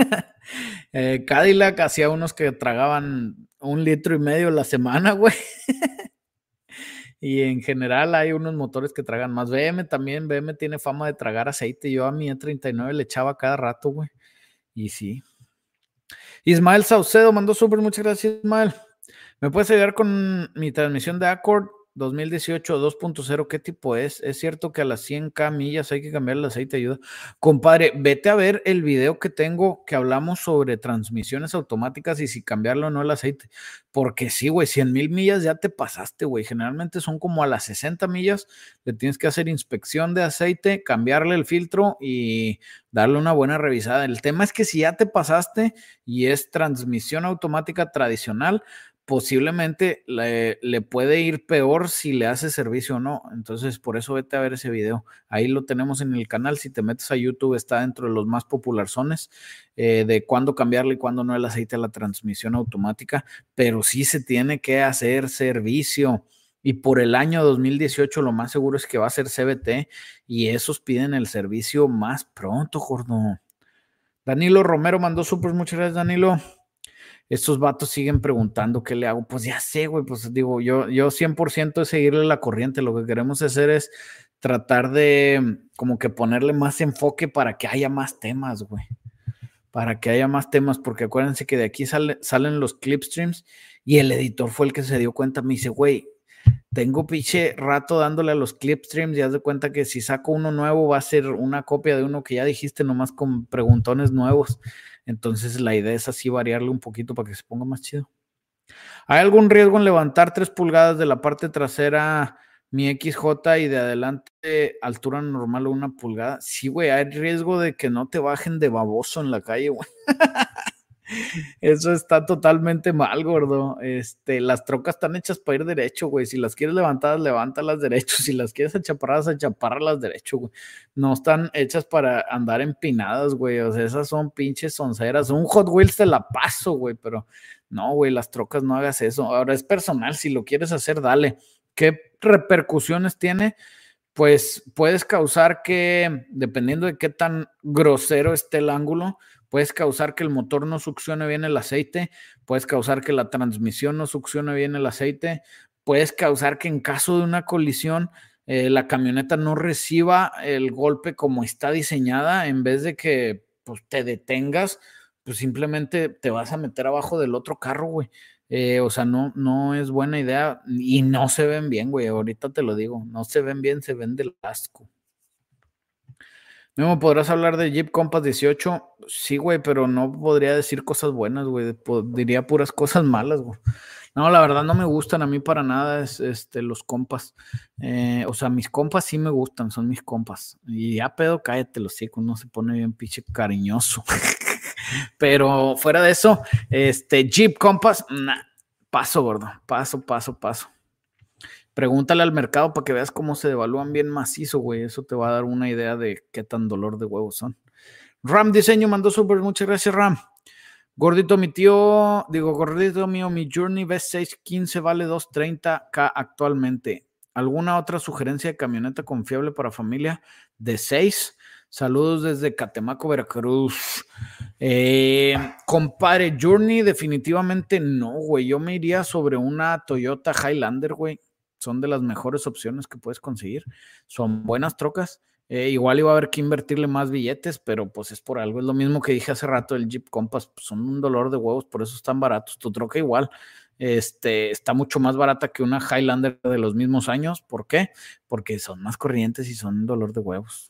eh, Cadillac hacía unos que tragaban un litro y medio la semana, güey. Y en general hay unos motores que tragan más. B M también, B M tiene fama de tragar aceite. Yo a mi E treinta y nueve le echaba cada rato, güey. Y sí. Ismael Saucedo mandó súper, muchas gracias, Ismael. ¿Me puedes ayudar con mi transmisión de Accord dos mil dieciocho dos punto cero? ¿Qué tipo es? ¿Es cierto que a las cien kilómetros millas hay que cambiar el aceite? Ayuda. Compadre, vete a ver el video que tengo que hablamos sobre transmisiones automáticas y si cambiarlo o no el aceite. Porque sí, güey, cien mil millas ya te pasaste, güey. Generalmente son como a las sesenta millas. Le tienes que hacer inspección de aceite, cambiarle el filtro y darle una buena revisada. El tema es que si ya te pasaste y es transmisión automática tradicional, posiblemente le, le puede ir peor si le hace servicio o no. Entonces, por eso vete a ver ese video. Ahí lo tenemos en el canal. Si te metes a YouTube, está dentro de los más popularzones eh, de cuándo cambiarle y cuándo no el aceite a la transmisión automática. Pero sí se tiene que hacer servicio. Y por el año dos mil dieciocho lo más seguro es que va a ser C V T y esos piden el servicio más pronto, gordo. Danilo Romero mandó súper, muchas gracias, Danilo. Estos vatos siguen preguntando qué le hago. Pues ya sé, güey, pues digo, yo, yo cien por ciento es seguirle la corriente. Lo que queremos hacer es tratar de como que ponerle más enfoque para que haya más temas, güey. Para que haya más temas, porque acuérdense que de aquí sale, salen los clipstreams y el editor fue el que se dio cuenta. Me dice, güey, tengo pinche rato dándole a los clipstreams y haz de cuenta que si saco uno nuevo va a ser una copia de uno que ya dijiste, nomás con preguntones nuevos. Entonces la idea es así variarle un poquito para que se ponga más chido. ¿Hay algún riesgo en levantar tres pulgadas de la parte trasera mi equis jota y de adelante altura normal o una pulgada. Sí, güey, hay riesgo de que no te bajen de baboso en la calle, güey. Eso está totalmente mal, gordo. Este, las trocas están hechas para ir derecho, güey. Si las quieres levantadas, levántalas derecho. Si las quieres achaparradas, achaparralas derecho, güey. No están hechas para andar empinadas, güey. O sea, esas son pinches sonceras. Un Hot Wheels te la paso, güey, pero no, güey, las trocas no hagas eso. Ahora es personal, si lo quieres hacer, dale. ¿Qué repercusiones tiene? Pues puedes causar que, dependiendo de qué tan grosero esté el ángulo, puedes causar que el motor no succione bien el aceite, puedes causar que la transmisión no succione bien el aceite, puedes causar que en caso de una colisión eh, la camioneta no reciba el golpe como está diseñada, en vez de que pues, te detengas, pues simplemente te vas a meter abajo del otro carro, güey. Eh, o sea, no, no es buena idea y no se ven bien, güey. Ahorita te lo digo, no se ven bien, se ven del asco. Memo, ¿podrás hablar de Jeep Compass dieciocho? Sí, güey, pero no podría decir cosas buenas, güey. Diría puras cosas malas, güey. No, la verdad no me gustan a mí para nada es, este, los compas. Eh, o sea, mis compas sí me gustan, son mis compas. Y ya pedo, cállate los hocico, uno se pone bien pinche cariñoso. Pero fuera de eso, este Jeep Compass, nah, paso, gordo, paso, paso, paso. Pregúntale al mercado para que veas cómo se devalúan bien macizo, güey. Eso te va a dar una idea de qué tan dolor de huevos son. Ram Diseño mandó super, muchas gracias, Ram. Gordito, mi tío, digo, gordito mío, mi Journey V seis quince vale doscientos treinta K actualmente. ¿Alguna otra sugerencia de camioneta confiable para familia de seis? Saludos desde Catemaco, Veracruz. Eh, compadre, Journey definitivamente no, güey. Yo me iría sobre una Toyota Highlander, güey. Son de las mejores opciones que puedes conseguir. Son buenas trocas. Eh, igual iba a haber que invertirle más billetes, pero pues es por algo. Es lo mismo que dije hace rato del Jeep Compass. Pues son un dolor de huevos, por eso están baratos. Tu troca igual este, está mucho más barata que una Highlander de los mismos años. ¿Por qué? Porque son más corrientes y son un dolor de huevos.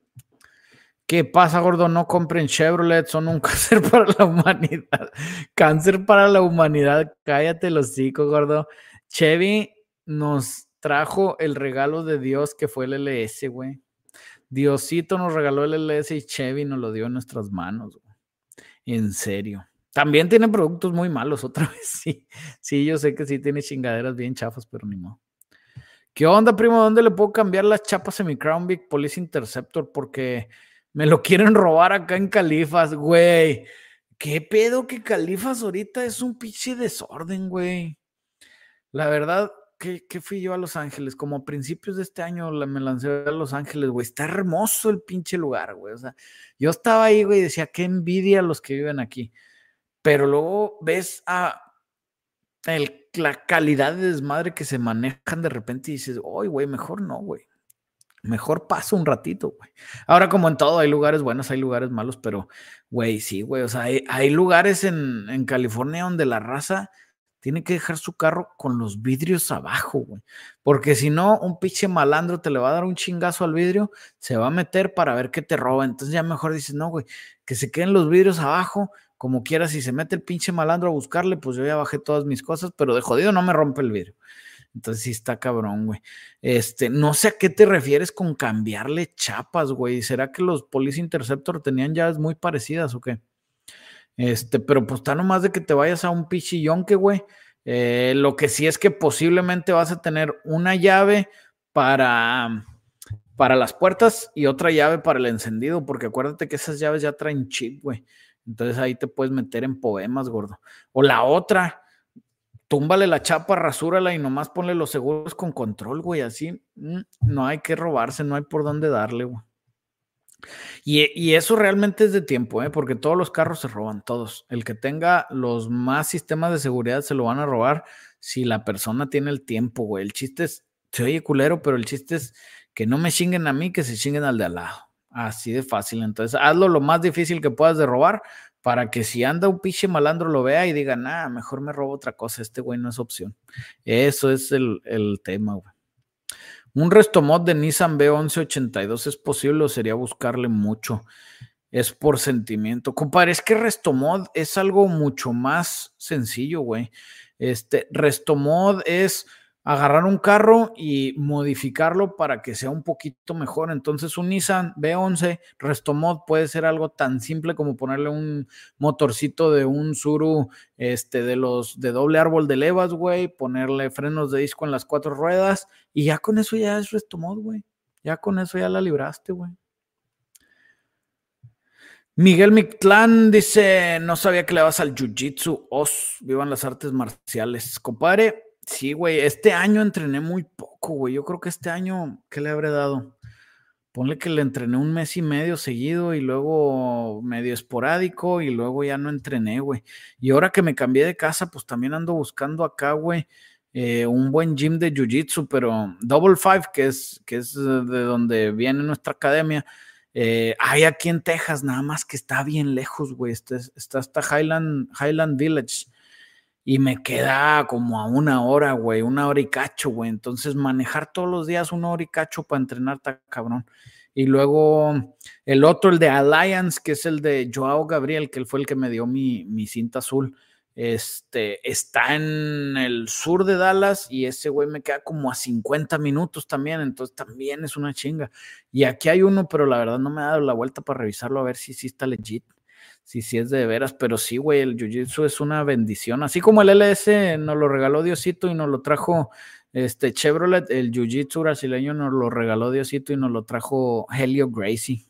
¿Qué pasa, gordo? No compren Chevrolet, son un cáncer para la humanidad. Cáncer para la humanidad. Cállate los hocico, gordo. Chevy nos trajo el regalo de Dios que fue el L S, güey. Diosito nos regaló el L S y Chevy nos lo dio en nuestras manos, güey. En serio. También tiene productos muy malos, otra vez, sí. Sí, yo sé que sí tiene chingaderas bien chafas, pero ni modo. ¿Qué onda, primo? ¿Dónde le puedo cambiar las chapas a mi Crown Vic Police Interceptor? Porque me lo quieren robar acá en Califas, güey. ¿Qué pedo que Califas ahorita es un pinche desorden, güey? La verdad, ¿qué, qué fui yo a Los Ángeles? Como a principios de este año me lancé a Los Ángeles, güey. Está hermoso el pinche lugar, güey. O sea, yo estaba ahí, güey, y decía, qué envidia los que viven aquí. Pero luego ves a el, la calidad de desmadre que se manejan de repente y dices, oye, güey, mejor no, güey. Mejor paso un ratito, güey. Ahora, como en todo, hay lugares buenos, hay lugares malos, pero, güey, sí, güey. O sea, hay, hay lugares en, en California donde la raza tiene que dejar su carro con los vidrios abajo, güey. Porque si no, un pinche malandro te le va a dar un chingazo al vidrio, se va a meter para ver qué te roba. Entonces ya mejor dices, no, güey, que se queden los vidrios abajo, como quiera. Si se mete el pinche malandro a buscarle, pues yo ya bajé todas mis cosas, pero de jodido no me rompe el vidrio. Entonces sí está cabrón, güey. Este, no sé a qué te refieres con cambiarle chapas, güey. ¿Será que los Police Interceptor tenían llaves muy parecidas o qué? Este, pero pues está nomás de que te vayas a un pichillón que, güey. Eh, lo que sí es que posiblemente vas a tener una llave para, para las puertas y otra llave para el encendido, porque acuérdate que esas llaves ya traen chip, güey. Entonces ahí te puedes meter en poemas, gordo. O la otra, túmbale la chapa, rasúrala y nomás ponle los seguros con control, güey. Así mm, no hay que robarse, no hay por dónde darle, güey. Y, y eso realmente es de tiempo, ¿eh? Porque todos los carros se roban, todos. El que tenga los más sistemas de seguridad se lo van a robar si la persona tiene el tiempo, güey. El chiste es, se oye culero, pero el chiste es que no me chinguen a mí, que se chinguen al de al lado. Así de fácil. Entonces, hazlo lo más difícil que puedas de robar para que si anda un pinche malandro lo vea y diga, nah, mejor me robo otra cosa, este güey no es opción. Eso es el, el tema, güey. Un restomod de Nissan B once ochenta y dos es posible o sería buscarle mucho. Es por sentimiento. Compadre, es que restomod es algo mucho más sencillo, güey. Este, restomod es agarrar un carro y modificarlo para que sea un poquito mejor. Entonces, un Nissan V once Restomod puede ser algo tan simple como ponerle un motorcito de un Tsuru, este, de los de doble árbol de levas, güey, ponerle frenos de disco en las cuatro ruedas y ya con eso ya es Restomod, güey. Ya con eso ya la libraste, güey. Miguel Mictlán dice, no sabía que le vas al jiu-jitsu, os, vivan las artes marciales. Compadre, sí, güey, este año entrené muy poco, güey. Yo creo que este año, ¿qué le habré dado? Ponle que le entrené un mes y medio seguido y luego medio esporádico y luego ya no entrené, güey. Y ahora que me cambié de casa, pues también ando buscando acá, güey, eh, un buen gym de jiu-jitsu, pero Double Five, que es, que es de donde viene nuestra academia, eh, hay aquí en Texas, nada más que está bien lejos, güey. Está, está hasta Highland, Highland Village y me queda como a una hora, güey, una hora y cacho, güey. Entonces, manejar todos los días una hora y cacho para entrenar está cabrón. Y luego el otro, el de Alliance, que es el de Joao Gabriel, que él fue el que me dio mi, mi cinta azul. Este, está en el sur de Dallas y ese güey me queda como a cincuenta minutos también, entonces también es una chinga. Y aquí hay uno, pero la verdad no me ha dado la vuelta para revisarlo a ver si sí está legit, si sí es de veras, pero sí, güey, el jiu-jitsu es una bendición, así como el L S nos lo regaló Diosito y nos lo trajo este Chevrolet, el jiu-jitsu brasileño nos lo regaló Diosito y nos lo trajo Helio Gracie.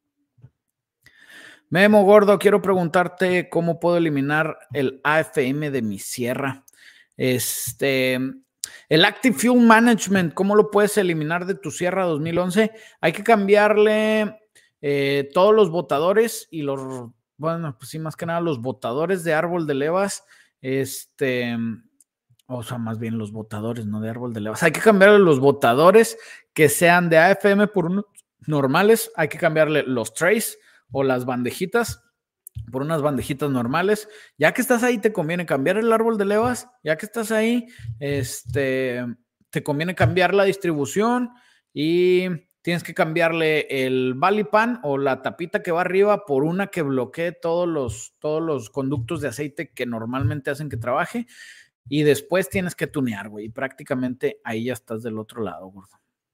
Memo Gordo, quiero preguntarte cómo puedo eliminar el A F M de mi sierra. Este, el Active Fuel Management, ¿cómo lo puedes eliminar de tu sierra dos mil once? Hay que cambiarle eh, todos los botadores y los, bueno, pues sí, más que nada los botadores de árbol de levas, este, o sea, más bien los botadores, no de árbol de levas. Hay que cambiarle los botadores que sean de A F M por unos normales. Hay que cambiarle los trays o las bandejitas por unas bandejitas normales. Ya que estás ahí, te conviene cambiar el árbol de levas. Ya que estás ahí, este, te conviene cambiar la distribución y tienes que cambiarle el Valipan o la tapita que va arriba por una que bloquee todos los, todos los conductos de aceite que normalmente hacen que trabaje. Y después tienes que tunear, güey. Y prácticamente ahí ya estás del otro lado, gordo.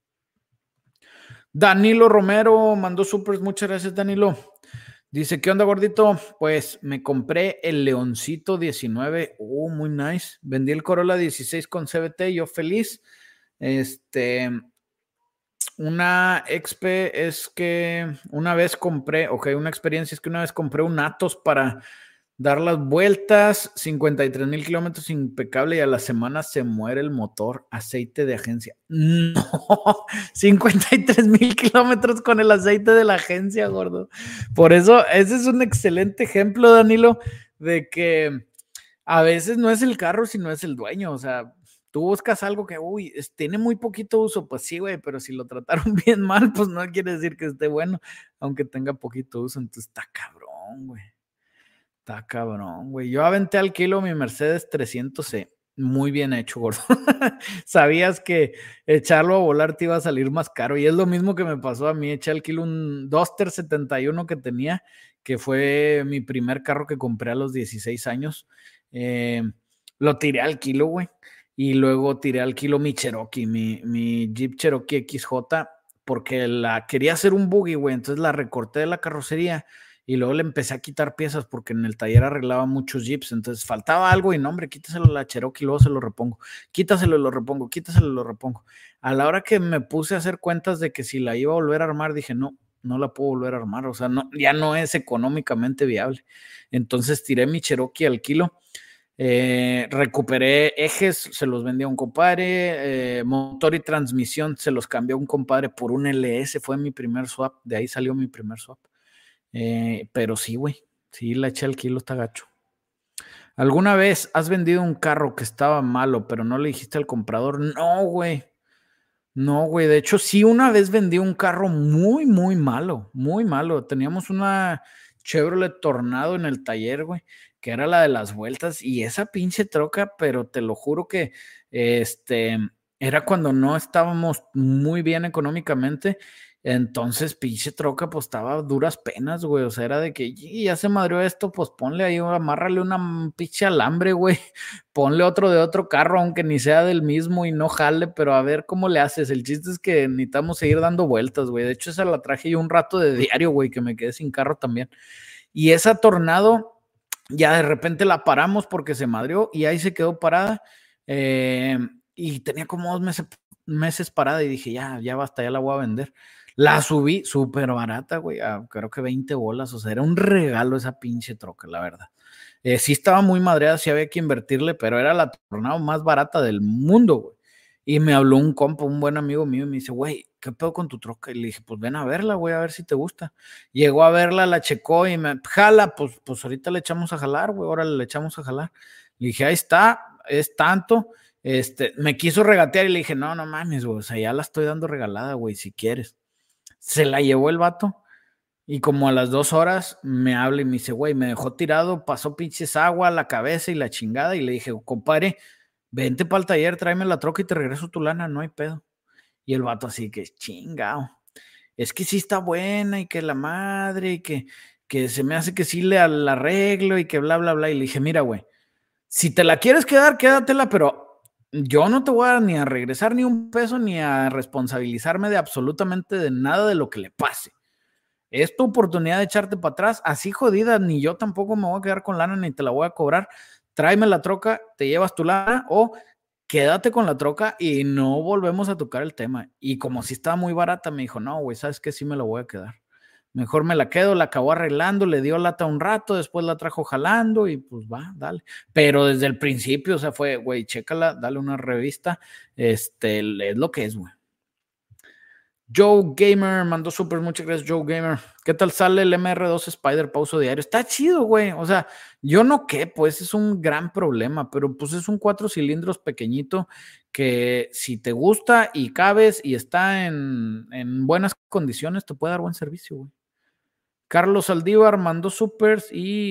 Danilo Romero mandó supers. Muchas gracias, Danilo. Dice, ¿qué onda, gordito? Pues me compré el Leoncito diecinueve. Oh, muy nice. Vendí el Corolla dieciséis con C V T. Yo feliz. Este... Una expe es que una vez compré, ok, una experiencia es que una vez compré un Atos para dar las vueltas, cincuenta y tres mil kilómetros impecable y a la semana se muere el motor, aceite de agencia. No, cincuenta y tres mil kilómetros con el aceite de la agencia, gordo. Por eso, ese es un excelente ejemplo, Danilo, de que a veces no es el carro, sino es el dueño, o sea, tú buscas algo que, uy, es, tiene muy poquito uso, pues sí, güey, pero si lo trataron bien mal, pues no quiere decir que esté bueno, aunque tenga poquito uso, entonces está cabrón, güey. Está cabrón, güey. Yo aventé al kilo mi Mercedes trescientos C. Muy bien hecho, gordo. Sabías que echarlo a volar te iba a salir más caro. Y es lo mismo que me pasó a mí. Eché al kilo un Duster setenta y uno que tenía, que fue mi primer carro que compré a los dieciséis años. Eh, lo tiré al kilo, güey. Y luego tiré al kilo mi Cherokee, mi, mi Jeep Cherokee X J, porque la quería hacer un buggy, güey. Entonces la recorté de la carrocería. Y luego le empecé a quitar piezas porque en el taller arreglaba muchos Jeeps, entonces faltaba algo y no, hombre, quítaselo a la Cherokee y luego se lo repongo, quítaselo y lo repongo, quítaselo y lo repongo. A la hora que me puse a hacer cuentas de que si la iba a volver a armar, dije, no, no la puedo volver a armar, o sea, no, ya no es económicamente viable. Entonces tiré mi Cherokee al kilo, eh, recuperé ejes, se los vendí a un compadre, eh, motor y transmisión se los cambió a un compadre por un L S, fue mi primer swap, de ahí salió mi primer swap. Eh, pero sí, güey, sí la eché al kilo, está gacho. ¿Alguna vez has vendido un carro que estaba malo, pero no le dijiste al comprador? No, güey. No, güey. De hecho, sí, una vez vendí un carro muy, muy malo, muy malo. Teníamos una Chevrolet Tornado en el taller, güey, que era la de las vueltas, y esa pinche troca, pero te lo juro que este era cuando no estábamos muy bien económicamente. Entonces, pinche troca, pues estaba a duras penas, güey. O sea, era de que "Y, ya se madrió esto, pues ponle ahí, amárrale una mm, pinche alambre, güey. Ponle otro de otro carro, aunque ni sea del mismo y no jale, pero a ver cómo le haces. El chiste es que necesitamos seguir dando vueltas, güey. De hecho, esa la traje yo un rato de diario, güey, que me quedé sin carro también. Y esa Tornado, ya de repente la paramos porque se madrió y ahí se quedó parada. Eh, y tenía como dos meses, meses parada y dije, ya, ya basta, ya la voy a vender. La subí súper barata, güey, a creo que veinte bolas, o sea, era un regalo esa pinche troca, la verdad. Eh, sí estaba muy madreada, sí había que invertirle, pero era la Tornado más barata del mundo, güey. Y me habló un compa, un buen amigo mío, y me dice, güey, ¿qué pedo con tu troca? Y le dije, pues ven a verla, güey, a ver si te gusta. Llegó a verla, la checó y me jala, pues, pues ahorita le echamos a jalar, güey, ahora le echamos a jalar. Le dije, ahí está, es tanto. Este, me quiso regatear y le dije, no, no mames, güey, o sea, ya la estoy dando regalada, güey, si quieres. Se la llevó el vato y como a las dos horas me habla y me dice, güey, me dejó tirado, pasó pinches agua a la cabeza y la chingada. Y le dije, compadre, vente para el taller, tráeme la troca y te regreso tu lana, no hay pedo. Y el vato así que chingado. Es que sí está buena y que la madre y que, que se me hace que sí le al arreglo y que bla, bla, bla. Y le dije, mira, güey, si te la quieres quedar, quédatela, pero yo no te voy a ni a regresar ni un peso ni a responsabilizarme de absolutamente de nada de lo que le pase. Es tu oportunidad de echarte para atrás, así jodida, ni yo tampoco me voy a quedar con lana ni te la voy a cobrar. Tráeme la troca, te llevas tu lana o quédate con la troca y no volvemos a tocar el tema. Y como si estaba muy barata, me dijo, no, güey, ¿sabes qué? Sí me la voy a quedar. Mejor me la quedo, la acabó arreglando, le dio lata un rato, después la trajo jalando y pues va, dale. Pero desde el principio, o sea, fue, güey, chécala, dale una revista, este, es lo que es, güey. Joe Gamer mandó súper, muchas gracias, Joe Gamer. ¿Qué tal sale el M R dos Spider pauso diario? Está chido, güey. O sea, yo no qué, pues es un gran problema, pero pues es un cuatro cilindros pequeñito que si te gusta y cabes y está en, en buenas condiciones, te puede dar buen servicio, güey. Carlos Aldívar mandó supers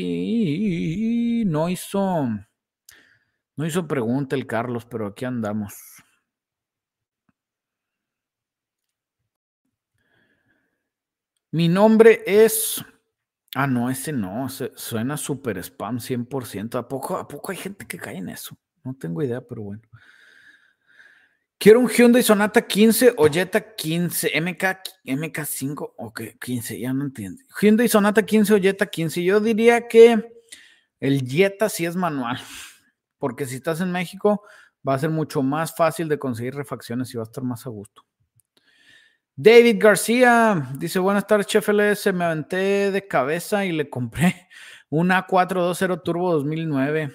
y no hizo, no hizo pregunta el Carlos, pero aquí andamos. Mi nombre es... Ah, no, ese no, se, suena súper spam cien por ciento. ¿A poco, ¿A poco hay gente que cae en eso? No tengo idea, pero bueno. Quiero un Hyundai Sonata quince o Jetta quince, M K, M K cinco, ok, quince, ya no entiendo. Hyundai Sonata quince o Jetta quince. Yo diría que el Jetta sí es manual, porque si estás en México va a ser mucho más fácil de conseguir refacciones y va a estar más a gusto. David García dice, buenas tardes, Chef L S, me aventé de cabeza y le compré una A cuatrocientos veinte Turbo dos mil nueve.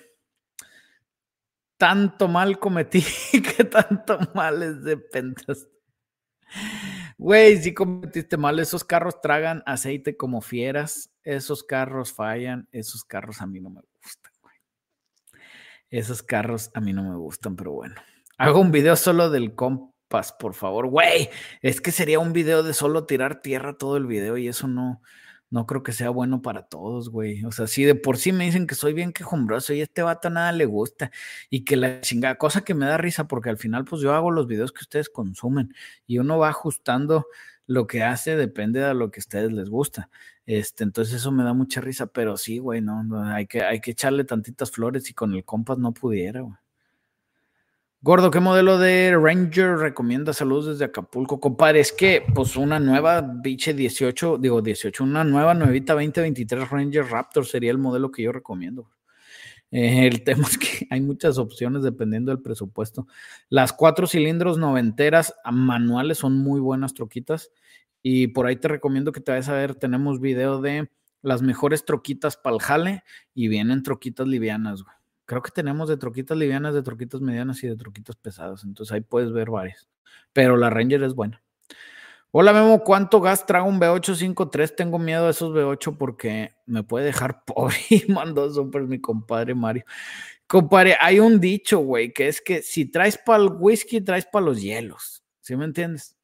Tanto mal cometí que tanto mal es de pentas. Güey, sí cometiste mal, esos carros tragan aceite como fieras, esos carros fallan, esos carros a mí no me gustan, güey. Esos carros a mí no me gustan, pero bueno. Hago un video solo del Compass, por favor. Güey, es que sería un video de solo tirar tierra todo el video y eso no, no creo que sea bueno para todos, güey. O sea, si de por sí me dicen que soy bien quejumbroso y a este vato nada le gusta y que la chingada, cosa que me da risa porque al final pues yo hago los videos que ustedes consumen y uno va ajustando lo que hace, depende de lo que a ustedes les gusta. Este, entonces eso me da mucha risa, pero sí, güey, no, no hay, que, hay que echarle tantitas flores y con el Compass no pudiera, güey. Gordo, ¿qué modelo de Ranger recomienda? Saludos desde Acapulco. Compadre, es que, pues, una nueva biche dieciocho, digo dieciocho, una nueva nuevita veinte veintitrés Ranger Raptor sería el modelo que yo recomiendo. Eh, el tema es que hay muchas opciones dependiendo del presupuesto. Las cuatro cilindros noventeras manuales son muy buenas troquitas y por ahí te recomiendo que te vayas a ver, tenemos video de las mejores troquitas para el jale y vienen troquitas livianas, güey. Creo que tenemos de troquitas livianas, de troquitas medianas y de troquitas pesadas. Entonces ahí puedes ver varias. Pero la Ranger es buena. Hola Memo, ¿cuánto gas traga un V ocho cincuenta y tres? Tengo miedo a esos V ocho porque me puede dejar pobre. Y mandó súper mi compadre Mario. Compadre, hay un dicho, güey, que es que si traes para el whisky, traes para los hielos. ¿Sí me entiendes?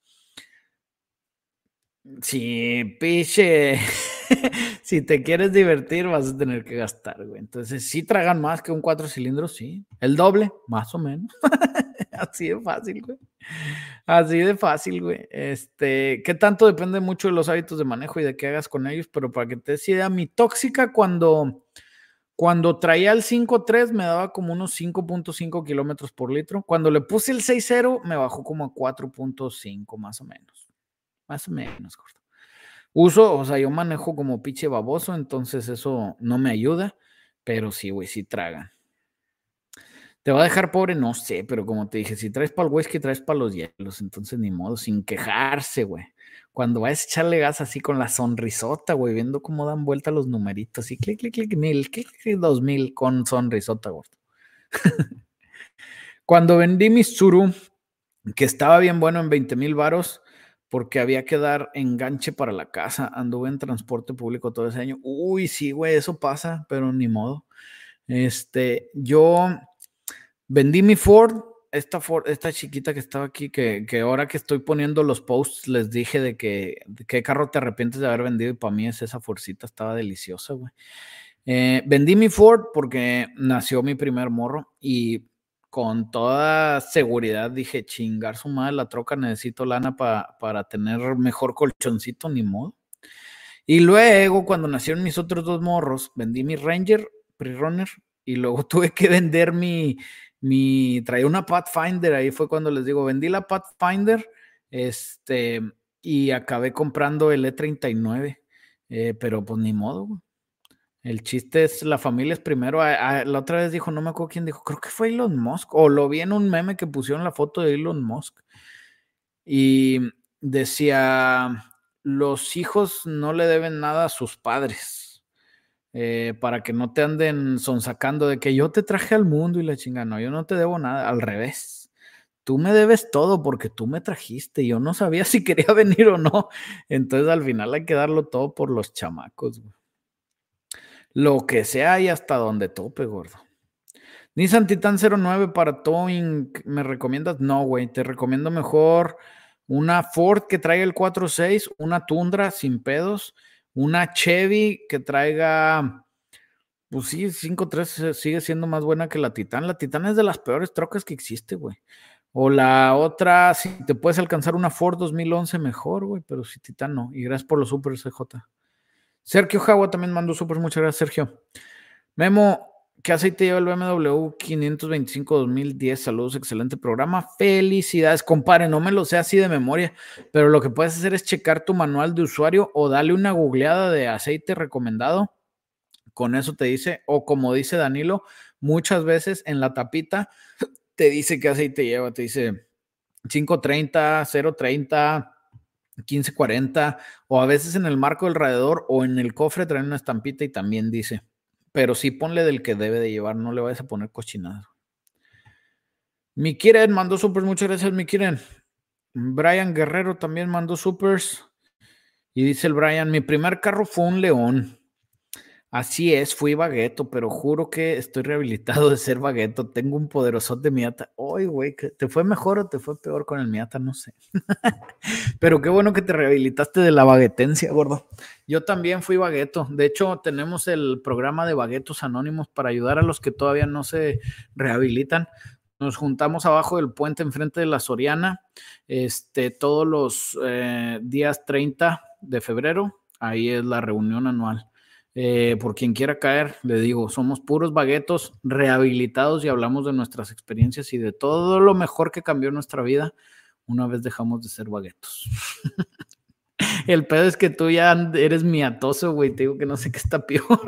Sí, piche. Si te quieres divertir, vas a tener que gastar, güey. Entonces, sí tragan más que un cuatro cilindros, sí. El doble, más o menos. Así de fácil, güey. Así de fácil, güey. Este, ¿qué tanto? Depende mucho de los hábitos de manejo y de qué hagas con ellos, pero para que te des idea, mi tóxica cuando, cuando traía el cinco tres me daba como unos cinco punto cinco kilómetros por litro. Cuando le puse el seis cero me bajó como a cuatro punto cinco más o menos. Más o menos, corto. Uso, o sea, yo manejo como pinche baboso, entonces eso no me ayuda, pero sí, güey, sí traga. ¿Te va a dejar pobre? No sé, pero como te dije, si traes para el whisky, traes para los hielos, entonces ni modo, sin quejarse, güey. Cuando vayas a echarle gas así con la sonrisota, güey, viendo cómo dan vuelta los numeritos, y clic, clic, clic, mil, clic, clic, dos mil con sonrisota, güey. Cuando vendí mi Tsuru, que estaba bien bueno en veinte mil varos, porque había que dar enganche para la casa, anduve en transporte público todo ese año. Uy, sí, güey, eso pasa, pero ni modo. Este, yo vendí mi Ford, esta Ford, esta chiquita que estaba aquí, que, que ahora que estoy poniendo los posts, les dije de que de qué carro te arrepientes de haber vendido, y para mí es esa Fordcita, estaba deliciosa, güey. Eh, vendí mi Ford porque nació mi primer morro y con toda seguridad dije, chingar su madre la troca, necesito lana pa, para tener mejor colchoncito, ni modo. Y luego, cuando nacieron mis otros dos morros, vendí mi Ranger Pre-Runner y luego tuve que vender mi, mi, traía una Pathfinder, ahí fue cuando les digo, vendí la Pathfinder, este, y acabé comprando el E treinta y nueve, eh, pero pues ni modo, güey. El chiste es, la familia es primero. A, a, la otra vez dijo, no me acuerdo quién dijo, creo que fue Elon Musk, o lo vi en un meme que pusieron la foto de Elon Musk. Y decía, los hijos no le deben nada a sus padres, eh, para que no te anden sonsacando de que yo te traje al mundo y la chingada. No, yo no te debo nada, al revés. Tú me debes todo porque tú me trajiste. Yo no sabía si quería venir o no. Entonces al final hay que darlo todo por los chamacos, güey. Lo que sea y hasta donde tope, gordo. Nissan Titan cero nueve para towing, ¿me recomiendas? No, güey, te recomiendo mejor una Ford que traiga el cuatro seis, una Tundra sin pedos, una Chevy que traiga, pues sí, cinco tres sigue siendo más buena que la Titan. La Titan es de las peores trocas que existe, güey. O la otra, si te puedes alcanzar una Ford dos mil once, mejor, güey, pero si Titan no. Y gracias por los super, C J. Sergio Jagua también mandó super, muchas gracias, Sergio. Memo, ¿qué aceite lleva el B M W quinientos veinticinco dos mil diez? Saludos, excelente programa. Felicidades, compadre. No me lo sé así de memoria, pero lo que puedes hacer es checar tu manual de usuario o darle una googleada de aceite recomendado. Con eso te dice, o como dice Danilo, muchas veces en la tapita te dice qué aceite lleva. Te dice cinco treinta, cero treinta, quince cuarenta, o a veces en el marco del radiador o en el cofre traen una estampita y también dice. Pero sí ponle del que debe de llevar, no le vayas a poner cochinadas. Mi Kiren mandó supers, muchas gracias, mi Kiren. Brian Guerrero también mandó supers. Y dice el Brian, mi primer carro fue un León. Así es, fui bagueto, pero juro que estoy rehabilitado de ser bagueto. Tengo un poderosote Miata. Oye, güey, ¿te fue mejor o te fue peor con el Miata? No sé. Pero qué bueno que te rehabilitaste de la baguetencia, gordo. Yo también fui bagueto. De hecho, tenemos el programa de Baguetos Anónimos para ayudar a los que todavía no se rehabilitan. Nos juntamos abajo del puente enfrente de la Soriana, este, todos los eh, días treinta de febrero. Ahí es la reunión anual. Eh, por quien quiera caer, le digo, somos puros baguetos rehabilitados y hablamos de nuestras experiencias y de todo lo mejor que cambió nuestra vida una vez dejamos de ser baguetos. El pedo es que tú ya eres miatoso, güey. Te digo que no sé qué está peor.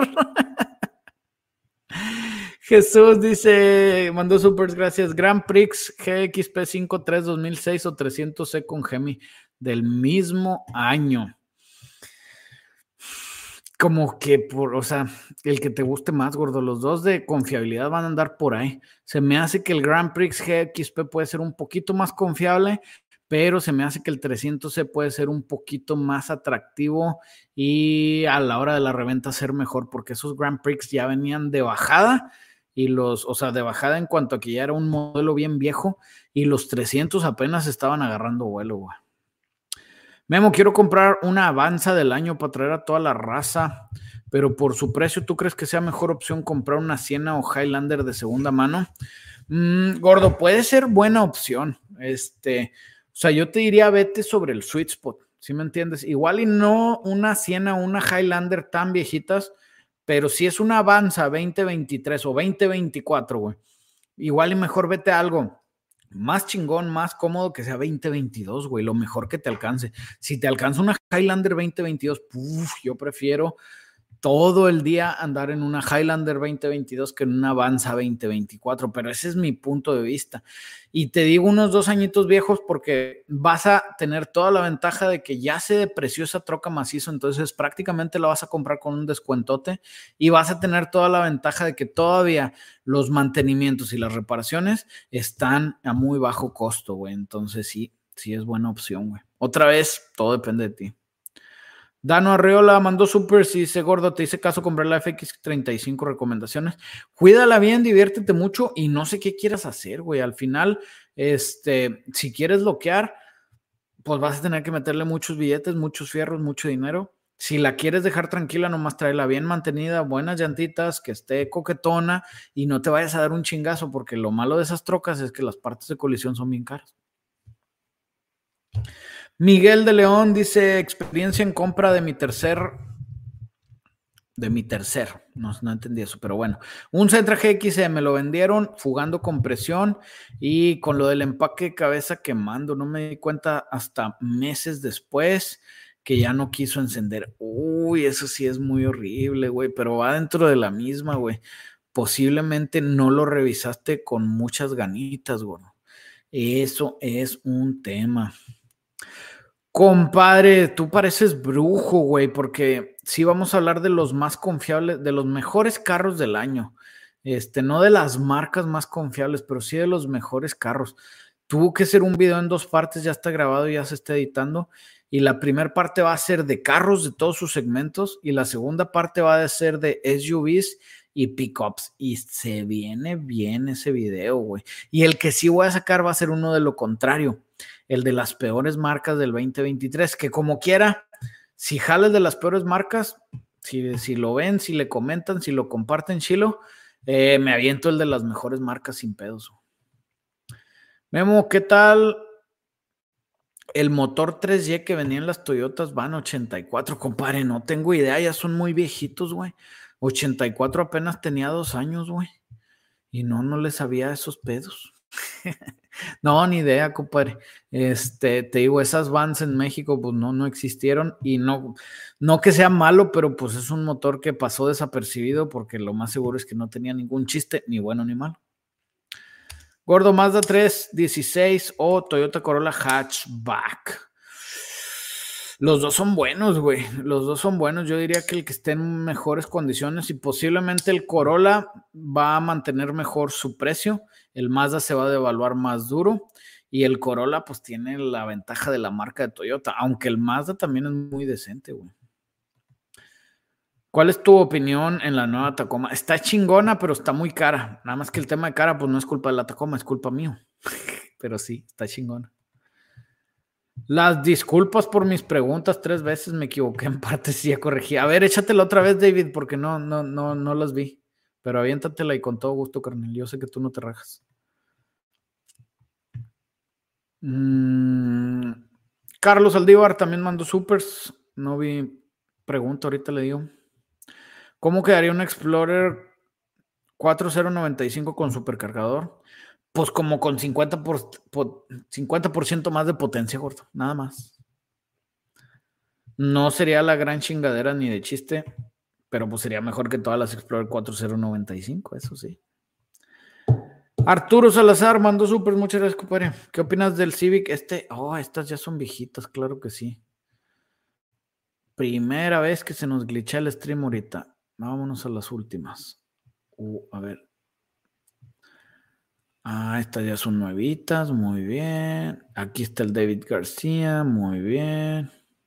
Jesús dice, mandó supers, gracias. Grand Prix G X P cincuenta y tres dos mil seis o trescientos C con Gemi del mismo año. Como que por, o sea, el que te guste más, gordo, los dos de confiabilidad van a andar por ahí. Se me hace que el Grand Prix G X P puede ser un poquito más confiable, pero se me hace que el trescientos C puede ser un poquito más atractivo y a la hora de la reventa ser mejor, porque esos Grand Prix ya venían de bajada y los, o sea, de bajada en cuanto a que ya era un modelo bien viejo y los trescientos apenas estaban agarrando vuelo, güey. Memo, quiero comprar una Avanza del año para traer a toda la raza, pero por su precio, ¿tú crees que sea mejor opción comprar una Siena o Highlander de segunda mano? Mm, gordo, puede ser buena opción. Este, o sea, yo te diría vete sobre el sweet spot, ¿sí me entiendes? Igual y no una Siena o una Highlander tan viejitas, pero si es una Avanza veinte veintitrés o veinte veinticuatro, güey, igual y mejor vete a algo más chingón, más cómodo que sea veinte veintidós, güey, lo mejor que te alcance. Si te alcanza una Highlander veinte veintidós, puf, yo prefiero todo el día andar en una Highlander veinte veintidós que en una Avanza veinte veinticuatro, pero ese es mi punto de vista. Y te digo unos dos añitos viejos porque vas a tener toda la ventaja de que ya se depreció esa troca macizo, entonces prácticamente la vas a comprar con un descuentote y vas a tener toda la ventaja de que todavía los mantenimientos y las reparaciones están a muy bajo costo, güey. Entonces sí, sí es buena opción, güey. Otra vez, todo depende de ti. Dano Arreola mandó super, si dice gordo, te hice caso comprar la F X treinta y cinco recomendaciones. Cuídala bien, diviértete mucho y no sé qué quieras hacer, güey. Al final, este, si quieres bloquear, pues vas a tener que meterle muchos billetes, muchos fierros, mucho dinero. Si la quieres dejar tranquila, nomás tráela bien mantenida, buenas llantitas, que esté coquetona y no te vayas a dar un chingazo, porque lo malo de esas trocas es que las partes de colisión son bien caras. Miguel de León dice, experiencia en compra de mi tercer, de mi tercer, no, no entendí eso, pero bueno, un Sentra G X E me lo vendieron fugando con presión y con lo del empaque de cabeza quemando, no me di cuenta hasta meses después que ya no quiso encender. Uy, eso sí es muy horrible, güey, pero va dentro de la misma, güey. Posiblemente no lo revisaste con muchas ganitas, güey. Eso es un tema. Compadre, tú pareces brujo, güey, porque sí vamos a hablar de los más confiables, de los mejores carros del año. Este, no de las marcas más confiables, pero sí de los mejores carros. Tuvo que ser un video en dos partes, ya está grabado, ya se está editando. Y la primera parte va a ser de carros de todos sus segmentos y la segunda parte va a ser de S U Vs y pickups. Y se viene bien ese video, güey. Y el que sí voy a sacar va a ser uno de lo contrario, el de las peores marcas del veinte veintitrés, que como quiera, si jales de las peores marcas, si, si lo ven, si le comentan, si lo comparten, chilo, eh, me aviento el de las mejores marcas sin pedos. Memo, ¿qué tal el motor tres Y que venía en las Toyotas Van ochenta y cuatro? Compadre, no tengo idea, ya son muy viejitos, güey. ochenta y cuatro apenas tenía dos años, güey. Y no, no les sabía esos pedos. No, ni idea, compadre. Este, te digo, esas Vans en México, pues no, no existieron y no, no que sea malo, pero pues es un motor que pasó desapercibido porque lo más seguro es que no tenía ningún chiste, ni bueno ni malo. Gordo, Mazda tres dieciséis o Toyota Corolla Hatchback. Los dos son buenos, güey. Los dos son buenos. Yo diría que el que esté en mejores condiciones y posiblemente el Corolla va a mantener mejor su precio. El Mazda se va a devaluar más duro y el Corolla pues tiene la ventaja de la marca de Toyota, aunque el Mazda también es muy decente, güey. ¿Cuál es tu opinión en la nueva Tacoma? Está chingona, pero está muy cara. Nada más que el tema de cara pues no es culpa de la Tacoma, es culpa mío. Pero sí, está chingona. Las disculpas por mis preguntas, tres veces me equivoqué en parte, sí ya corregí. A ver, échatela otra vez, David, porque no, no, no, no las vi. Pero aviéntatela y con todo gusto, carnal. Yo sé que tú no te rajas. Mm, Carlos Aldívar también mandó supers. No vi pregunta, ahorita le digo. ¿Cómo quedaría un Explorer cuatro cero noventa y cinco con supercargador? Pues como con cincuenta por, por, cincuenta por ciento más de potencia, gordo. Nada más. No sería la gran chingadera ni de chiste, pero pues sería mejor que todas las Explorer cuatro cero noventa y cinco, eso sí. Arturo Salazar mandó súper, muchas gracias, compadre. ¿Qué opinas del Civic? Este, oh, estas ya son viejitas, claro que sí. Primera vez que se nos glitcha el stream ahorita. Vámonos a las últimas. Uh, a ver. Ah, estas ya son nuevitas, muy bien. Aquí está el David García, muy bien.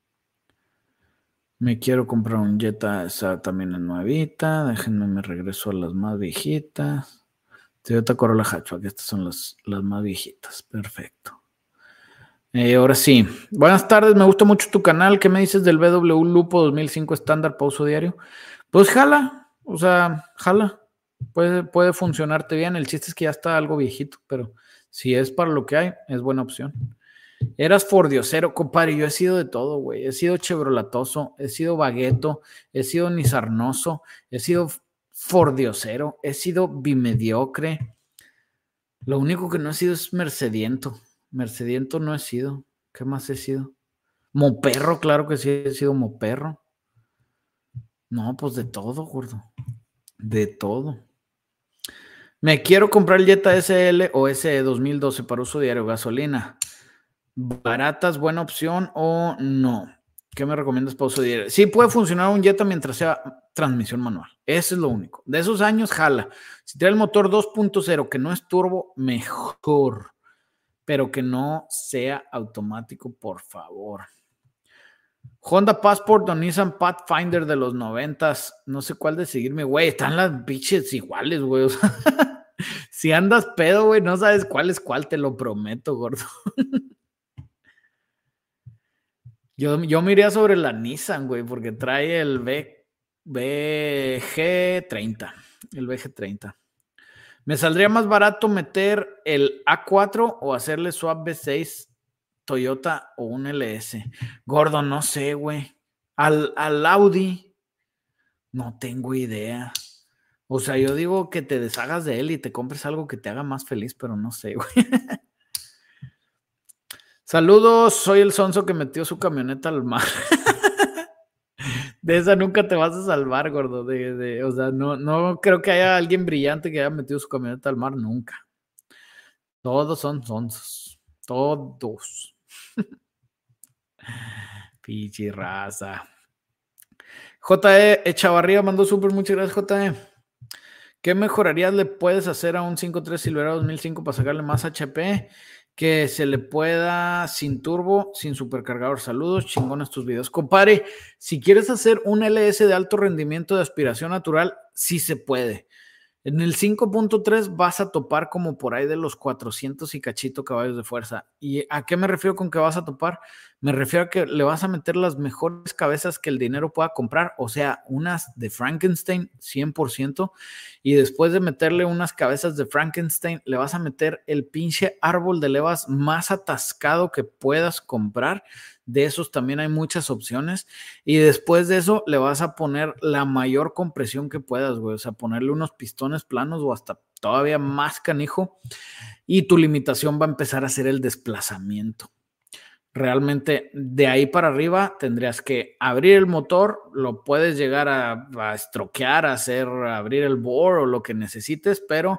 Me quiero comprar un Jetta, esa también es nuevita. Déjenme, me regreso a las más viejitas. Toyota Corolla Hatchback, estas son las, las más viejitas. Perfecto. Eh, ahora sí. Buenas tardes, me gusta mucho tu canal. ¿Qué me dices del B W Lupo dos mil cinco estándar pa' uso diario? Pues jala, o sea, jala. Puede, puede funcionarte bien. El chiste es que ya está algo viejito, pero si es para lo que hay, es buena opción. Eras fordiosero, compadre. Yo he sido de todo, güey. He sido chevrolatoso, he sido bagueto, he sido nizarnoso, he sido fordiosero, he sido bimediocre. Lo único que no he sido es mercediento. Mercediento no he sido. ¿Qué más he sido? Moperro, claro que sí he sido moperro. No, pues de todo, gordo. De todo. Me quiero comprar el Jetta S L o S E dos mil doce para uso diario, gasolina. ¿Baratas, buena opción o no? ¿Qué me recomiendas para uso diario? Sí, puede funcionar un Jetta mientras sea transmisión manual. Eso es lo único. De esos años, jala. Si trae el motor dos punto cero, que no es turbo, mejor. Pero que no sea automático, por favor. Honda Passport o Nissan Pathfinder de los noventas. No sé cuál de seguirme, güey. Están las biches iguales, güey. O sea, si andas pedo, güey, no sabes cuál es cuál, te lo prometo, gordo. Yo, yo me iría sobre la Nissan, güey, porque trae el B, B G treinta. El B G treinta. Me saldría más barato meter el A cuatro o hacerle swap B seis Toyota o un L S. Gordo, no sé, güey. Al, al Audi, no tengo idea. O sea, yo digo que te deshagas de él y te compres algo que te haga más feliz, pero no sé, güey. Saludos, soy el sonso que metió su camioneta al mar. De esa nunca te vas a salvar, gordo. De, de, o sea, no, no creo que haya alguien brillante que haya metido su camioneta al mar nunca. Todos son sonsos. Todos. Pichi raza. J E Echavarría mandó súper, muchas gracias, J E. ¿Qué mejorarías le puedes hacer a un cinco tres Silverado dos mil cinco para sacarle más H P? Que se le pueda sin turbo, sin supercargador. Saludos, chingones tus videos. Compadre, si quieres hacer un L S de alto rendimiento de aspiración natural, sí se puede. En el cinco punto tres vas a topar como por ahí de los cuatrocientos y cachito caballos de fuerza. ¿Y a qué me refiero con que vas a topar? Me refiero a que le vas a meter las mejores cabezas que el dinero pueda comprar, o sea, unas de Frankenstein cien por ciento, y después de meterle unas cabezas de Frankenstein, le vas a meter el pinche árbol de levas más atascado que puedas comprar. De esos también hay muchas opciones. Y después de eso le vas a poner la mayor compresión que puedas, güey. O sea, ponerle unos pistones planos o hasta todavía más canijo. Y tu limitación va a empezar a ser el desplazamiento. Realmente de ahí para arriba tendrías que abrir el motor, lo puedes llegar a, a estroquear, a hacer, a abrir el bore o lo que necesites, pero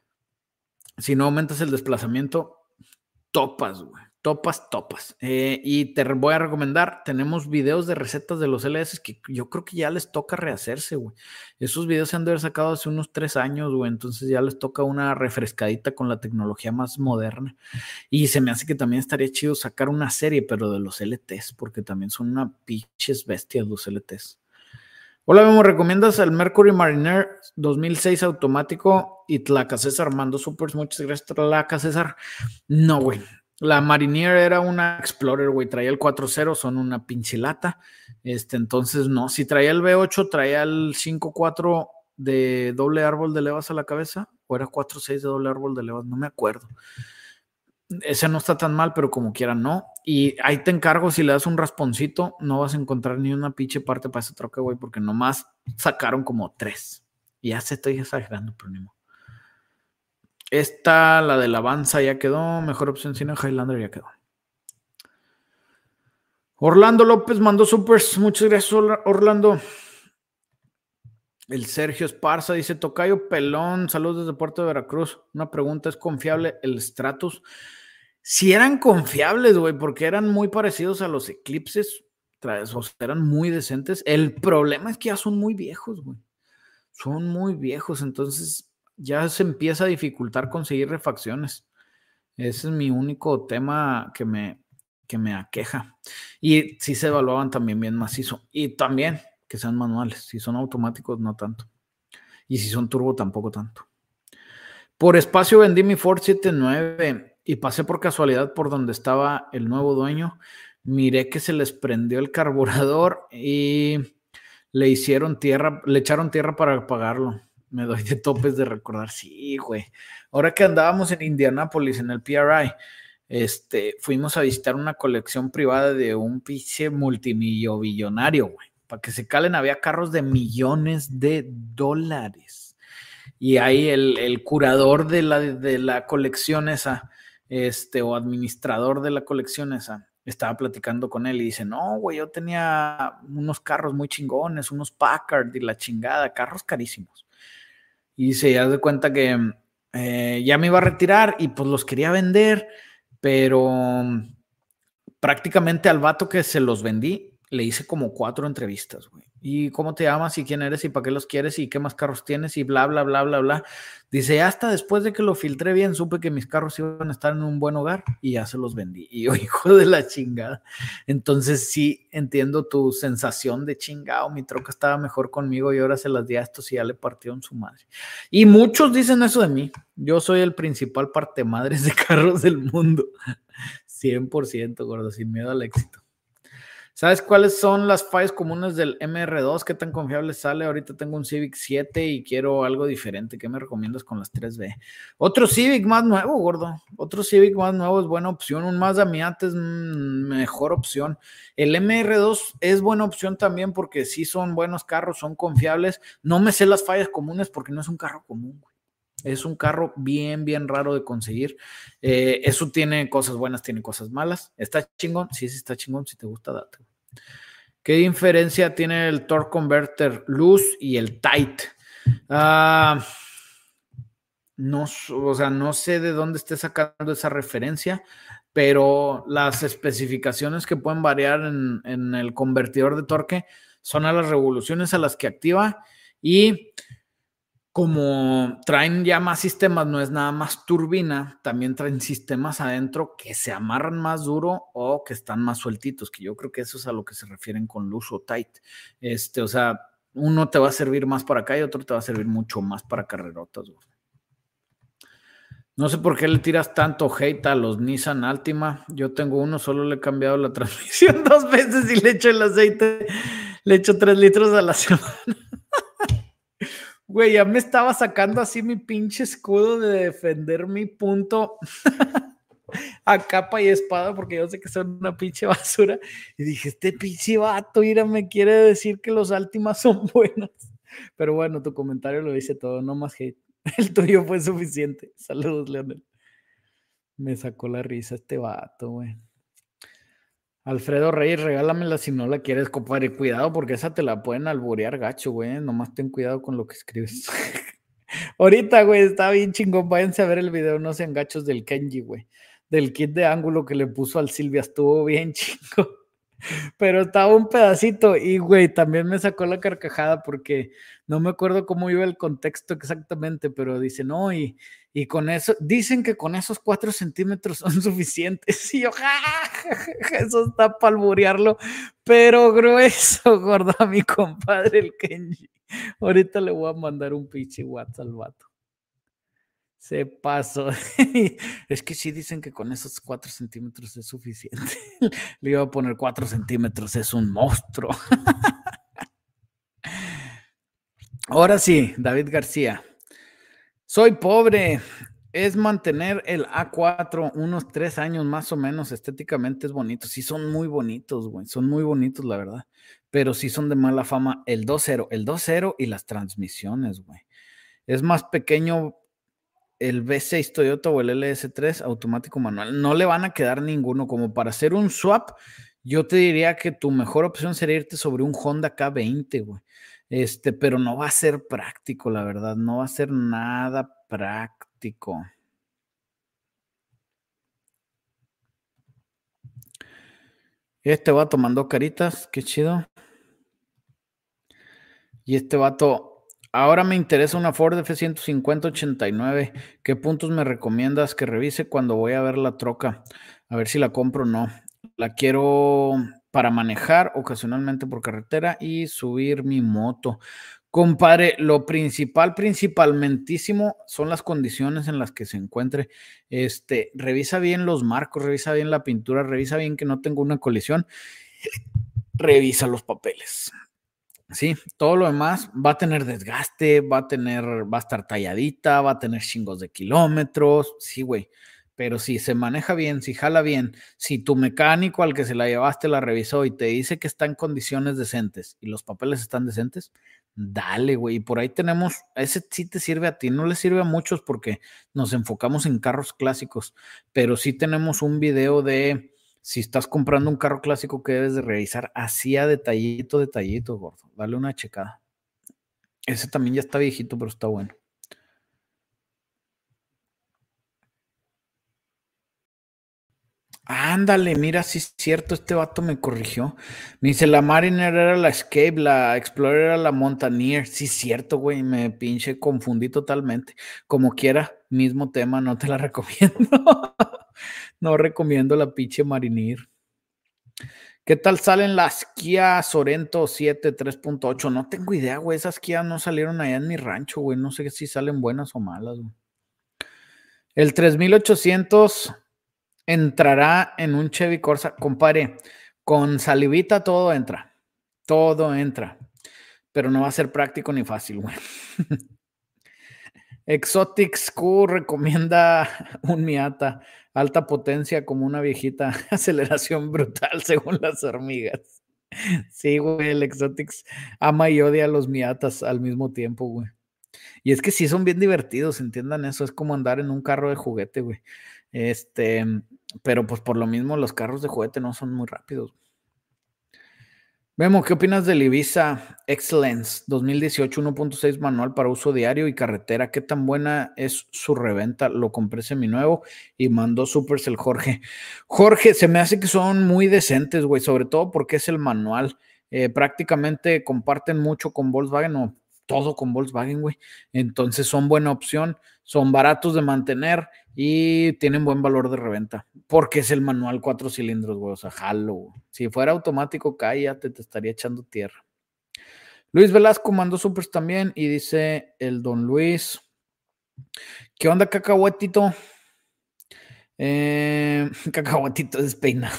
si no aumentas el desplazamiento, topas, güey. Topas, topas. Eh, y te voy a recomendar, tenemos videos de recetas de los L S que yo creo que ya les toca rehacerse, güey. Esos videos se han de haber sacado hace unos tres años, güey. Entonces ya les toca una refrescadita con la tecnología más moderna. Y se me hace que también estaría chido sacar una serie, pero de los L Ts, porque también son una pinches bestias los L Ts. Hola, Memo, ¿recomiendas el Mercury Mariner dos mil seis automático? Y Tlaca César mandó supers, muchas gracias, Tlaca César. No, güey. La Marinier era una Explorer, güey, traía el cuatro cero, son una pinche lata. Este, entonces, no, si traía el V ocho, traía el cinco cuatro de doble árbol de levas a la cabeza, o era cuatro seis de doble árbol de levas, no me acuerdo. Ese no está tan mal, pero como quiera, no. Y ahí te encargo, si le das un rasponcito, no vas a encontrar ni una pinche parte para ese troque, güey, porque nomás sacaron como tres. Y ya se estoy exagerando, pero ni modo. Esta, la del Avanza, ya quedó. Mejor opción cine, Highlander ya quedó. Orlando López mandó supers. Muchas gracias, Orlando. El Sergio Esparza dice: Tocayo Pelón, saludos desde Puerto de Veracruz. Una pregunta: ¿es confiable el Stratus? Si eran confiables, güey, porque eran muy parecidos a los Eclipses. O sea, eran muy decentes. El problema es que ya son muy viejos, güey. Son muy viejos, entonces ya se empieza a dificultar conseguir refacciones. Ese es mi único tema que me, que me aqueja. Y sí se evaluaban también bien macizo. Y también que sean manuales. Si son automáticos, no tanto. Y si son turbo, tampoco tanto. Por espacio vendí mi Ford setenta y nueve y pasé por casualidad por donde estaba el nuevo dueño. Miré que se les prendió el carburador y le hicieron tierra, le echaron tierra para apagarlo. me doy de topes de recordar. Sí, güey. Ahora que andábamos en Indianápolis, en el P R I, este, fuimos a visitar una colección privada de un pinche multimillonario, güey. Para que se calen, había carros de millones de dólares. Y ahí el, el curador de la, de la colección esa, este, o administrador de la colección esa, estaba platicando con él y dice, no, güey, yo tenía unos carros muy chingones, unos Packard y la chingada, carros carísimos. Y se da de cuenta que eh, ya me iba a retirar y pues los quería vender, pero um, prácticamente al vato que se los vendí, le hice como cuatro entrevistas, güey. ¿Y cómo te llamas? ¿Y quién eres? ¿Y para qué los quieres? ¿Y qué más carros tienes? Y bla, bla, bla, bla, bla. Dice, hasta después de que lo filtré bien, supe que mis carros iban a estar en un buen hogar y ya se los vendí. Y yo, hijo de la chingada. Entonces sí, entiendo tu sensación de chingado. Mi troca estaba mejor conmigo y ahora se las di a estos y ya le partieron su madre. Y muchos dicen eso de mí. Yo soy el principal partemadres de carros del mundo. cien por ciento, gordo, sin miedo al éxito. ¿Sabes cuáles son las fallas comunes del M R dos? ¿Qué tan confiable sale? Ahorita tengo un Civic siete y quiero algo diferente. ¿Qué me recomiendas con las tres B? Otro Civic más nuevo, gordo. Otro Civic más nuevo es buena opción. Un Mazda Miata es mejor opción. El M R dos es buena opción también porque sí son buenos carros, son confiables. No me sé las fallas comunes porque no es un carro común, güey. Es un carro bien, bien raro de conseguir. Eh, eso tiene cosas buenas, tiene cosas malas. ¿Está chingón? Sí, sí está chingón. Si te gusta, date. ¿Qué diferencia tiene el torque converter loose y el tight? Uh, no, o sea, no sé de dónde esté sacando esa referencia, pero las especificaciones que pueden variar en, en el convertidor de torque son a las revoluciones a las que activa y como traen ya más sistemas, no es nada más turbina, también traen sistemas adentro que se amarran más duro o que están más sueltitos, que yo creo que eso es a lo que se refieren con loose o tight. Este, o sea, uno te va a servir más para acá y otro te va a servir mucho más para carrerotas, güey. No sé por qué le tiras tanto hate a los Nissan Altima. Yo tengo uno, solo le he cambiado la transmisión dos veces y le echo el aceite, le echo tres litros a la semana. Güey, ya me estaba sacando así mi pinche escudo de defender mi punto a capa y espada porque yo sé que son una pinche basura. Y dije, este pinche vato, mira, me quiere decir que los Altimas son buenos. Pero bueno, tu comentario lo dice todo, no más hate. El tuyo fue suficiente. Saludos, Leonel. Me sacó la risa este vato, güey. Alfredo Reyes, regálamela si no la quieres, compadre. Cuidado porque esa te la pueden alburear gacho, güey. Nomás ten cuidado con lo que escribes. Ahorita, güey, está bien chingón. Váyanse a ver el video, no sean gachos del Kenji, güey. Del kit de ángulo que le puso al Silvia. Estuvo bien chingón. Pero estaba un pedacito y, güey, también me sacó la carcajada porque no me acuerdo cómo iba el contexto exactamente, pero dice, no, y, y con eso, dicen que con esos cuatro centímetros son suficientes. Y yo, ja, ja, ja, eso está para alburearlo, pero grueso, gordo, a mi compadre el Kenji. Ahorita le voy a mandar un pinche WhatsApp al vato. Se pasó. Es que sí dicen que con esos cuatro centímetros es suficiente. Le iba a poner cuatro centímetros, es un monstruo. Ahora sí, David García. Soy pobre. Es mantener el A cuatro unos tres años más o menos. Estéticamente es bonito. Sí son muy bonitos, güey. Son muy bonitos, la verdad. Pero sí son de mala fama el dos cero. El dos cero y las transmisiones, güey. Es más pequeño el V seis Toyota o el L S tres automático manual. No le van a quedar ninguno. Como para hacer un swap, yo te diría que tu mejor opción sería irte sobre un Honda K veinte, güey. Este, pero no va a ser práctico, la verdad. No va a ser nada práctico. Este vato mandó caritas, qué chido. Y este vato, ahora me interesa una Ford F ciento cincuenta ochenta y nueve. ¿Qué puntos me recomiendas que revise cuando voy a ver la troca? A ver si la compro o no. La quiero para manejar ocasionalmente por carretera y subir mi moto. Compadre, lo principal, principalmentísimo son las condiciones en las que se encuentre. Este, revisa bien los marcos, revisa bien la pintura, revisa bien que no tenga una colisión, revisa los papeles. Sí, todo lo demás va a tener desgaste, va a tener va a estar talladita, va a tener chingos de kilómetros, sí, güey, pero si se maneja bien, si jala bien, si tu mecánico al que se la llevaste la revisó y te dice que está en condiciones decentes y los papeles están decentes, dale, güey, y por ahí tenemos, ese sí te sirve a ti, no le sirve a muchos porque nos enfocamos en carros clásicos, pero sí tenemos un video de si estás comprando un carro clásico que debes de revisar así a detallito, detallito, gordo. Dale una checada. Ese también ya está viejito, pero está bueno. Ándale, mira, sí es cierto, este vato me corrigió. Me dice, la Mariner era la Escape, la Explorer era la Mountaineer. Sí es cierto, güey, me pinche confundí totalmente. Como quiera, mismo tema, no te la recomiendo. No recomiendo la pinche Mariner. ¿Qué tal salen las Kia Sorento siete tres punto ocho? No tengo idea, güey. Esas Kia no salieron allá en mi rancho, güey. No sé si salen buenas o malas, güey. El tres mil ochocientos entrará en un Chevy Corsa. Compadre, con salivita todo entra. Todo entra. Pero no va a ser práctico ni fácil, güey. Exotics Q recomienda un Miata. Alta potencia como una viejita. Aceleración brutal según las hormigas. Sí, güey, el Exotics ama y odia a los Miatas al mismo tiempo, güey. Y es que sí son bien divertidos, entiendan eso, es como andar en un carro de juguete, güey. Este, pero pues por lo mismo los carros de juguete no son muy rápidos. Memo, ¿qué opinas del Ibiza Excellence dos mil dieciocho uno punto seis manual para uso diario y carretera? ¿Qué tan buena es su reventa? Lo compré seminuevo y mandó supers el Jorge. Jorge, se me hace que son muy decentes, güey, sobre todo porque es el manual. Eh, prácticamente comparten mucho con Volkswagen o todo con Volkswagen, güey. Entonces son buena opción, son baratos de mantener y tienen buen valor de reventa, porque es el manual cuatro cilindros, güey, o sea, jalo, güey. Si fuera automático, cállate, te estaría echando tierra. Luis Velasco mandó supers también y dice el don Luis, ¿qué onda, cacahuatito? Eh, cacahuatito despeinado.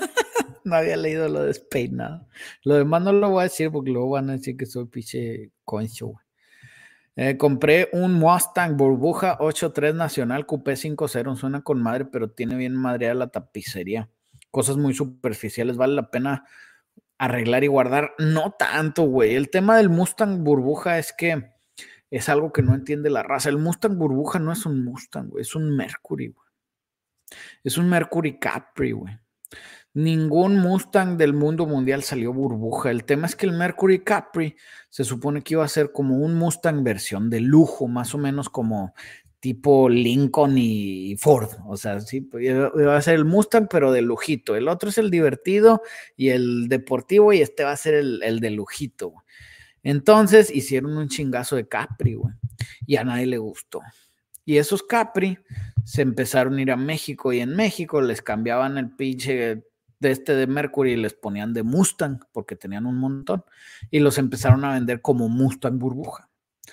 No había leído lo despeinado. Lo demás no lo voy a decir porque luego van a decir que soy pinche concho, güey. Eh, compré un Mustang Burbuja ocho tres Nacional Coupé cinco cero. Suena con madre, pero tiene bien madreada la tapicería. Cosas muy superficiales. Vale la pena arreglar y guardar. No tanto, güey. El tema del Mustang Burbuja es que es algo que no entiende la raza. El Mustang Burbuja no es un Mustang, güey. Es un Mercury, güey. Es un Mercury Capri, güey. Ningún Mustang del mundo mundial salió burbuja. El tema es que el Mercury Capri se supone que iba a ser como un Mustang versión de lujo, más o menos como tipo Lincoln y Ford. O sea, sí, iba a ser el Mustang, pero de lujito. El otro es el divertido y el deportivo, y este va a ser el, el de lujito. Entonces hicieron un chingazo de Capri, güey, y a nadie le gustó. Y esos Capri se empezaron a ir a México, y en México les cambiaban el pinche de este de Mercury y les ponían de Mustang porque tenían un montón y los empezaron a vender como Mustang burbuja.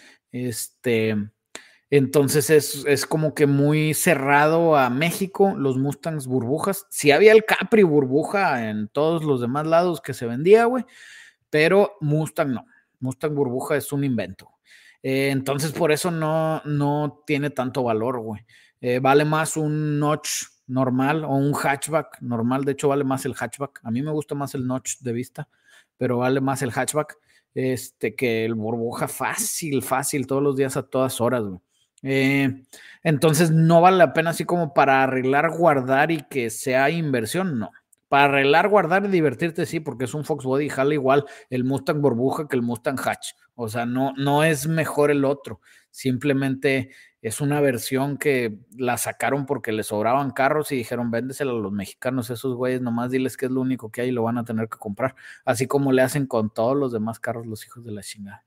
Este, entonces es, es como que muy cerrado a México los Mustangs burbujas. Sí había el Capri burbuja en todos los demás lados que se vendía, güey, pero Mustang no. Mustang burbuja es un invento. Eh, entonces, por eso no, no tiene tanto valor, güey. Eh, vale más un notch normal o un hatchback normal. De hecho, vale más el hatchback. A mí me gusta más el notch de vista, pero vale más el hatchback este, que el burbuja fácil, fácil, todos los días a todas horas, güey. Eh, entonces, no vale la pena así como para arreglar, guardar y que sea inversión, no. Para arreglar, guardar y divertirte, sí, porque es un Fox Body y jala igual el Mustang burbuja que el Mustang hatch. O sea, no, no es mejor el otro. Simplemente es una versión que la sacaron porque le sobraban carros y dijeron, véndesela a los mexicanos, esos güeyes, nomás diles que es lo único que hay y lo van a tener que comprar. Así como le hacen con todos los demás carros los hijos de la chingada.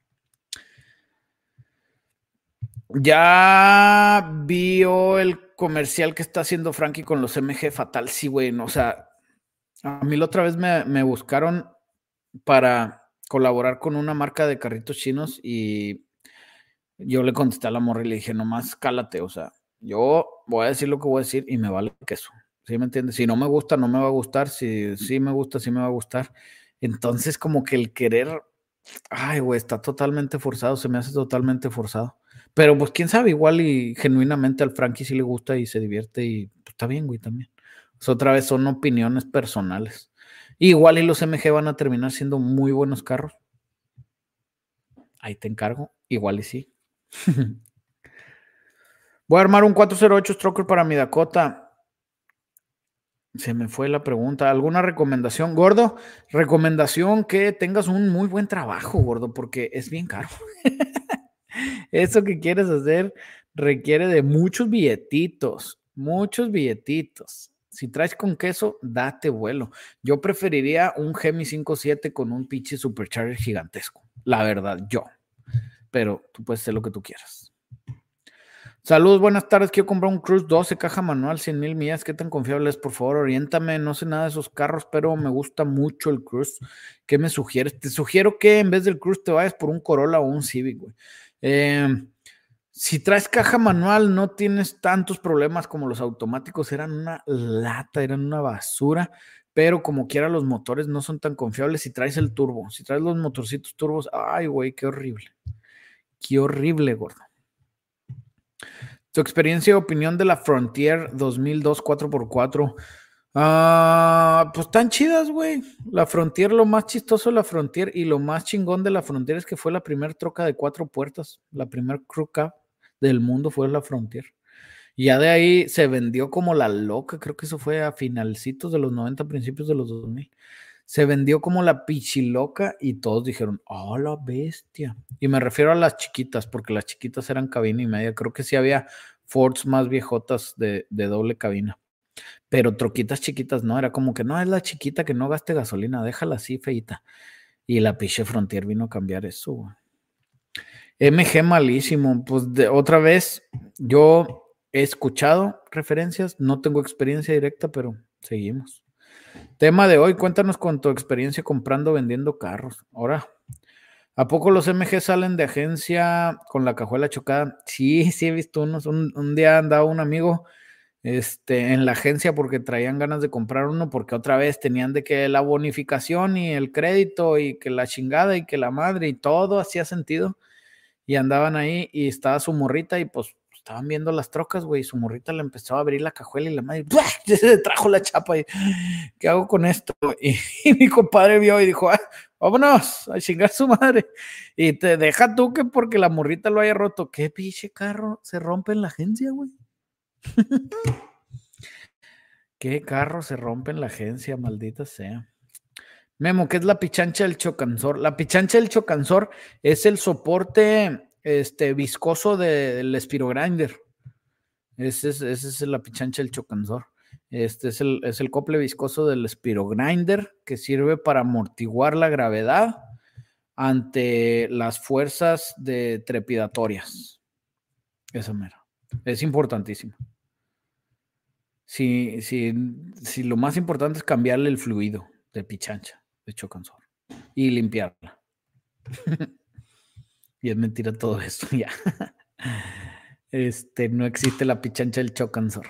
Ya vio el comercial que está haciendo Frankie con los M G Fatal. Sí, güey, no, o sea, a mí la otra vez me, me buscaron para colaborar con una marca de carritos chinos y yo le contesté a la morra y le dije, nomás cálate, o sea, yo voy a decir lo que voy a decir y me vale queso. ¿Sí me entiendes? Si no me gusta, no me va a gustar. Si sí me gusta, sí me va a gustar. Entonces, como que el querer Ay, güey, está totalmente forzado, se me hace totalmente forzado. Pero pues quién sabe, igual y genuinamente al Frankie sí le gusta y se divierte y pues, está bien, güey, también. O sea, otra vez son opiniones personales. Igual y los M G van a terminar siendo muy buenos carros. Ahí te encargo, igual y sí. Voy a armar un cuatro cero ocho Stroker para mi Dakota. Se me fue la pregunta. ¿Alguna recomendación, gordo? Recomendación que tengas un muy buen trabajo, gordo, porque es bien caro. Eso que quieres hacer requiere de muchos billetitos, muchos billetitos. Si traes con queso, date vuelo. Yo preferiría un Gemi cinco siete con un pinche supercharger gigantesco. La verdad, yo. Pero tú puedes hacer lo que tú quieras. Saludos, buenas tardes. Quiero comprar un Cruze doce, caja manual, cien mil millas. ¿Qué tan confiable es? Por favor, oriéntame. No sé nada de esos carros, pero me gusta mucho el Cruze. ¿Qué me sugieres? Te sugiero que en vez del Cruze te vayas por un Corolla o un Civic, güey. Eh, si traes caja manual, no tienes tantos problemas como los automáticos. Eran una lata, eran una basura. Pero como quiera, los motores no son tan confiables. Si traes el turbo, si traes los motorcitos turbos, ay, güey, qué horrible. Qué horrible, gordo. Tu experiencia y opinión de la Frontier dos mil dos cuatro por cuatro. Ah, pues tan chidas, güey. La Frontier, lo más chistoso de la Frontier y lo más chingón de la Frontier es que fue la primera troca de cuatro puertas. La primera crew cab del mundo fue la Frontier. Y ya de ahí se vendió como la loca. Creo que eso fue a finalcitos de los noventa, principios de los dos mil. Se vendió como la pichiloca y todos dijeron, oh, la bestia. Y me refiero a las chiquitas, porque las chiquitas eran cabina y media. Creo que sí había Fords más viejotas de, de doble cabina. Pero troquitas chiquitas no, era como que no, es la chiquita que no gaste gasolina, déjala así feita. Y la pinche Frontier vino a cambiar eso, güey. M G malísimo, pues de, otra vez, yo he escuchado referencias, no tengo experiencia directa, pero seguimos. Tema de hoy, cuéntanos con tu experiencia comprando o vendiendo carros. Ahora, ¿a poco los M G salen de agencia con la cajuela chocada? Sí, sí he visto unos. Un, un día andaba un amigo este, en la agencia porque traían ganas de comprar uno porque otra vez tenían de que la bonificación y el crédito y que la chingada y que la madre y todo hacía sentido. Y andaban ahí y estaba su morrita y pues estaban viendo las trocas, güey, y su morrita le empezó a abrir la cajuela y la madre, ¡buah! Se trajo la chapa y, ¿qué hago con esto? Y, y mi compadre vio y dijo, ah, vámonos a chingar su madre. Y te deja tú que porque la morrita lo haya roto. ¿Qué pinche carro se rompe en la agencia, güey? ¿Qué carro se rompe en la agencia, maldita sea? Memo, ¿qué es la pichancha del chocanzor? La pichancha del chocanzor es el soporte este, viscoso de, del Spirogrinder. Ese es, ese es la pichancha del chocanzor. Este es el, es el cople viscoso del Spirogrinder que sirve para amortiguar la gravedad ante las fuerzas de trepidatorias. Esa mera. Es importantísimo. Si, si, si lo más importante es cambiarle el fluido de pichancha de chocanzor y limpiarla. Y es mentira todo esto, ya. Este, no existe la pichancha del chocanzor.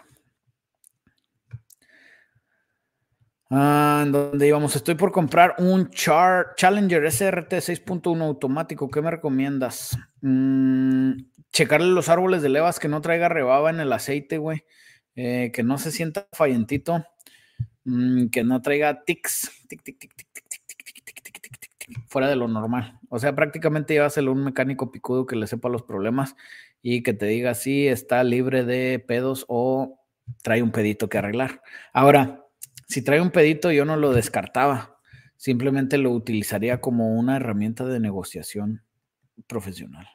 Ah, ¿en dónde íbamos? Estoy por comprar un Char Challenger S R T seis punto uno automático. ¿Qué me recomiendas? Mm, checarle los árboles de levas, que no traiga rebaba en el aceite, güey. Eh, que no se sienta fallentito. Mm, que no traiga tics. Tic, tic, tic, tic, tic, tic, tic, tic, tic, tic, tic, tic, fuera de lo normal. O sea, prácticamente llévaselo a un mecánico picudo que le sepa los problemas y que te diga si está libre de pedos o trae un pedito que arreglar. Ahora, si trae un pedito, yo no lo descartaba. Simplemente lo utilizaría como una herramienta de negociación profesional.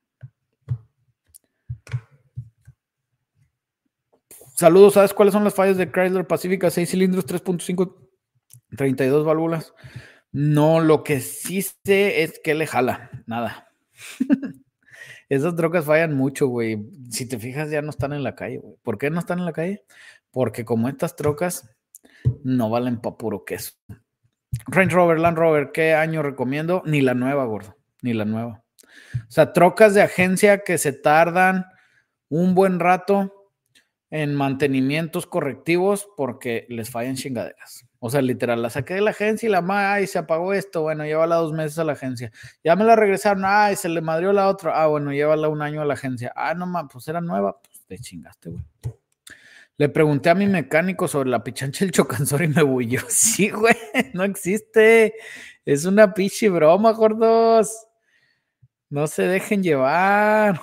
Saludos, ¿sabes cuáles son las fallas de Chrysler Pacifica? seis cilindros, tres punto cinco, treinta y dos válvulas. No, lo que sí sé es que le jala, nada. Esas trocas fallan mucho, güey. Si te fijas, ya no están en la calle, güey. ¿Por qué no están en la calle? Porque como estas trocas no valen pa' puro queso. Range Rover, Land Rover, ¿qué año recomiendo? Ni la nueva, gordo, ni la nueva. O sea, trocas de agencia que se tardan un buen rato en mantenimientos correctivos porque les fallan chingaderas. O sea, literal, la saqué de la agencia y la madre, ay, se apagó esto, bueno, llévala dos meses a la agencia. Ya me la regresaron, ay, se le madrió la otra, ah, bueno, llévala un año a la agencia. Ah, no, ma, pues era nueva, pues te chingaste, güey. Le pregunté a mi mecánico sobre la pichancha del chocansor y me bulló. Sí, güey, no existe. Es una pichi broma, gordos. No se dejen llevar.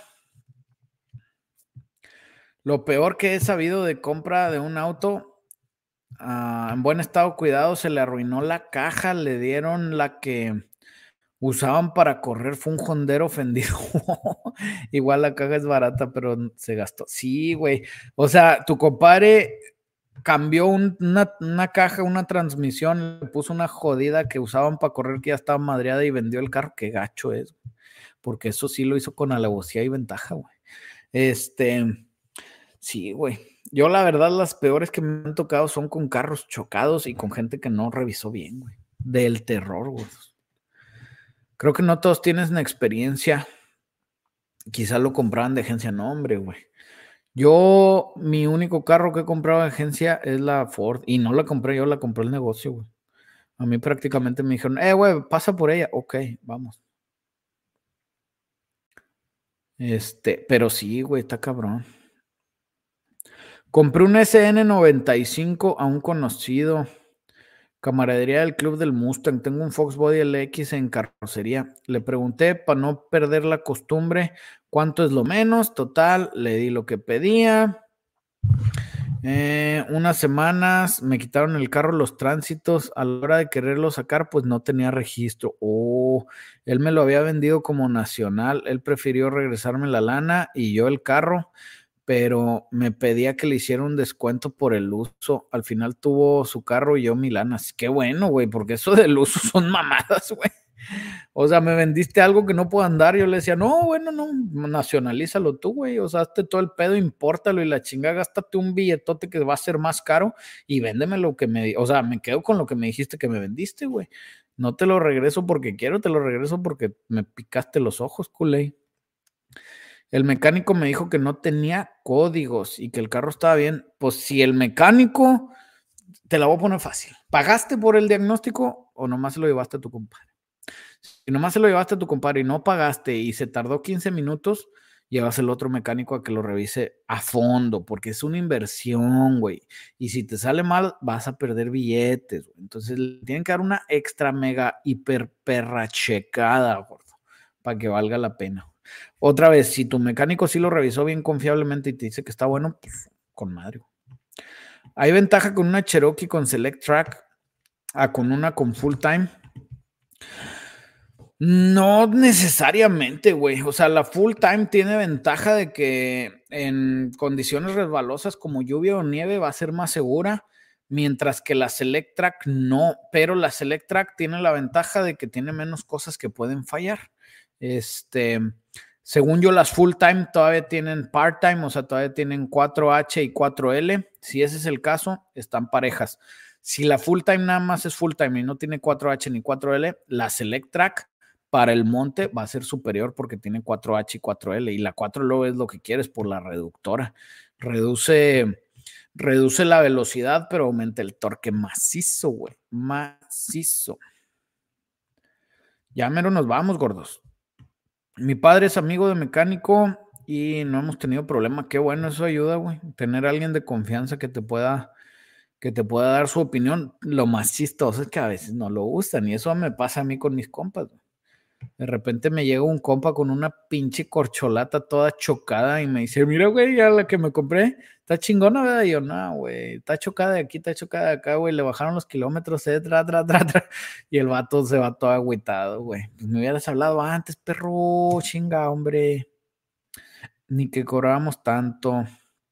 Lo peor que he sabido de compra de un auto uh, en buen estado cuidado, se le arruinó la caja, le dieron la que usaban para correr, fue un hondero ofendido. Igual la caja es barata, pero se gastó. Sí, güey. O sea, tu compadre cambió un, una, una caja, una transmisión, le puso una jodida que usaban para correr que ya estaba madreada y vendió el carro. Qué gacho es, porque eso sí lo hizo con alevosía y ventaja, güey. Este, sí, güey. Yo la verdad las peores que me han tocado son con carros chocados y con gente que no revisó bien, güey. Del terror, güey. Creo que no todos tienen experiencia. Quizás lo compraban de agencia. No, hombre, güey. Yo, mi único carro que he comprado de agencia es la Ford. Y no la compré yo, la compré el negocio, güey. A mí prácticamente me dijeron, eh, güey, pasa por ella. Ok, vamos. Este, pero sí, güey, está cabrón. Compré un S N noventa y cinco a un conocido. Camaradería del Club del Mustang. Tengo un Fox Body L X en carrocería. Le pregunté para no perder la costumbre cuánto es lo menos. Total, le di lo que pedía. Eh, unas semanas me quitaron el carro los tránsitos. A la hora de quererlo sacar, pues no tenía registro. Oh, él me lo había vendido como nacional. Él prefirió regresarme la lana y yo el carro, pero me pedía que le hiciera un descuento por el uso. Al final tuvo su carro y yo mi lana. Qué bueno, güey, porque eso del uso son mamadas, güey. O sea, me vendiste algo que no puedo andar. Yo le decía, no, bueno, no, nacionalízalo tú, güey. O sea, hazte todo el pedo, impórtalo y la chinga, gástate un billetote que va a ser más caro y véndeme lo que me, o sea, me quedo con lo que me dijiste que me vendiste, güey. No te lo regreso porque quiero, te lo regreso porque me picaste los ojos, culé. El mecánico me dijo que no tenía códigos y que el carro estaba bien. Pues si el mecánico, te la voy a poner fácil. ¿Pagaste por el diagnóstico o nomás se lo llevaste a tu compadre? Si nomás se lo llevaste a tu compadre y no pagaste y se tardó quince minutos, llevas el otro mecánico a que lo revise a fondo, porque es una inversión, güey. Y si te sale mal, vas a perder billetes, güey. Entonces, le tienen que dar una extra mega hiper perra checada, gordo, para que valga la pena. Otra vez, si tu mecánico sí lo revisó bien confiablemente y te dice que está bueno, pues con madre. Hay ventaja con una Cherokee con Select Track a con una con Full Time. No necesariamente, güey. O sea, la Full Time tiene ventaja de que en condiciones resbalosas como lluvia o nieve va a ser más segura, mientras que la Select Track no. Pero la Select Track tiene la ventaja de que tiene menos cosas que pueden fallar. Este, según yo, las Full Time todavía tienen Part Time, o sea, todavía tienen cuatro H y cuatro L. Si ese es el caso, están parejas. Si la Full Time nada más es Full Time y no tiene cuatro H ni cuatro L, la Select Track para el monte va a ser superior porque tiene cuatro H y cuatro L, y la cuatro L es lo que quieres por la reductora. Reduce, reduce la velocidad, pero aumenta el torque macizo, güey. Macizo. Ya mero nos vamos, gordos. Mi padre es amigo de mecánico y no hemos tenido problema. Qué bueno, eso ayuda, güey. Tener a alguien de confianza que te pueda, que te pueda dar su opinión. Lo más chistoso es que a veces no lo gustan, y eso me pasa a mí con mis compas, güey. De repente me llega un compa con una pinche corcholata toda chocada y me dice, mira, güey, ya la que me compré, está chingona, ¿verdad? Y yo, no, güey, está chocada de aquí, está chocada de acá, güey, le bajaron los kilómetros, eh, tra, tra, tra, tra. Y el vato se va todo agüitado, güey. Pues me hubieras hablado antes, perro, chinga, hombre. Ni que cobrábamos tanto.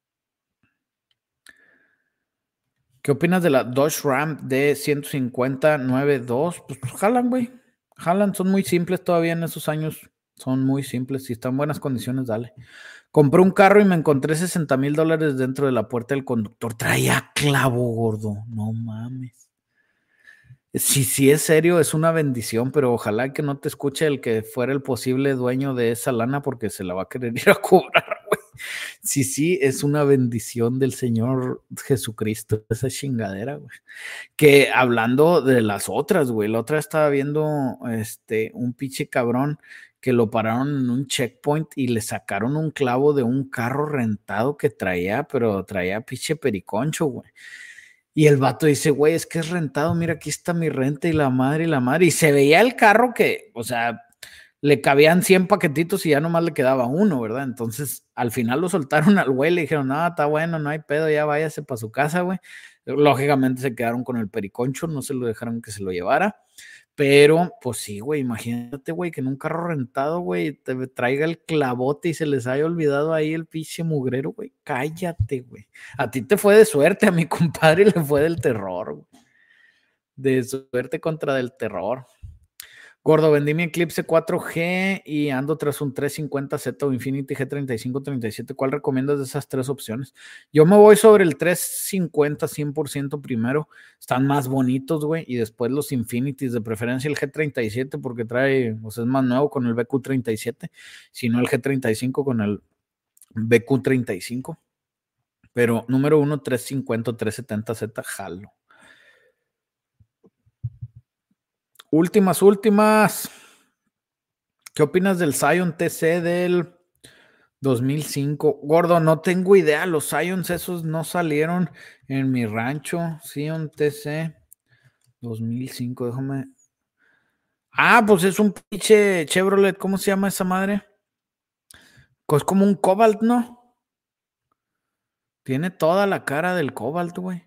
¿Qué opinas de la Dodge Ram D ciento cincuenta nueve dos? Pues jalan, güey. Jalan, son muy simples todavía en esos años. Son muy simples. Si están en buenas condiciones, dale. Compré un carro y me encontré sesenta mil dólares dentro de la puerta del conductor. Traía clavo, gordo. No mames. Si sí es serio, es una bendición, pero ojalá que no te escuche el que fuera el posible dueño de esa lana porque se la va a querer ir a cobrar, güey. Sí, sí, es una bendición del Señor Jesucristo, esa chingadera, güey. Que hablando de las otras, güey, la otra estaba viendo este, un pinche cabrón que lo pararon en un checkpoint y le sacaron un clavo de un carro rentado que traía, pero traía pinche periconcho, güey. Y el vato dice, güey, es que es rentado, mira, aquí está mi renta y la madre y la madre. Y se veía el carro que, o sea, le cabían cien paquetitos y ya nomás le quedaba uno, ¿verdad? Entonces, al final lo soltaron al güey, le dijeron, no, está bueno, no hay pedo, ya váyase para su casa, güey. Lógicamente se quedaron con el periconcho, no se lo dejaron que se lo llevara. Pero, pues sí, güey, imagínate, güey, que en un carro rentado, güey, te traiga el clavote y se les haya olvidado ahí el pinche mugrero, güey. Cállate, güey. A ti te fue de suerte, a mi compadre le fue del terror, güey. De suerte contra del terror. Gordo, vendí mi Eclipse cuatro G y ando tras un trescientos cincuenta Z o Infinity G treinta y cinco treinta y siete. ¿Cuál recomiendas de esas tres opciones? Yo me voy sobre el trescientos cincuenta cien por ciento primero. Están más bonitos, güey. Y después los Infinities, de preferencia el G treinta y siete porque trae, o sea, es más nuevo con el B Q treinta y siete. Si no el G treinta y cinco con el B Q treinta y cinco. Pero número uno, trescientos cincuenta o trescientos setenta Z, jalo. Últimas, últimas. ¿Qué opinas del Scion T C del dos mil cinco? Gordo, no tengo idea. Los Scions esos no salieron en mi rancho. Scion T C dos mil cinco, déjame. Ah, pues es un pinche Chevrolet. ¿Cómo se llama esa madre? Pues como un Cobalt, ¿no? Tiene toda la cara del Cobalt, güey.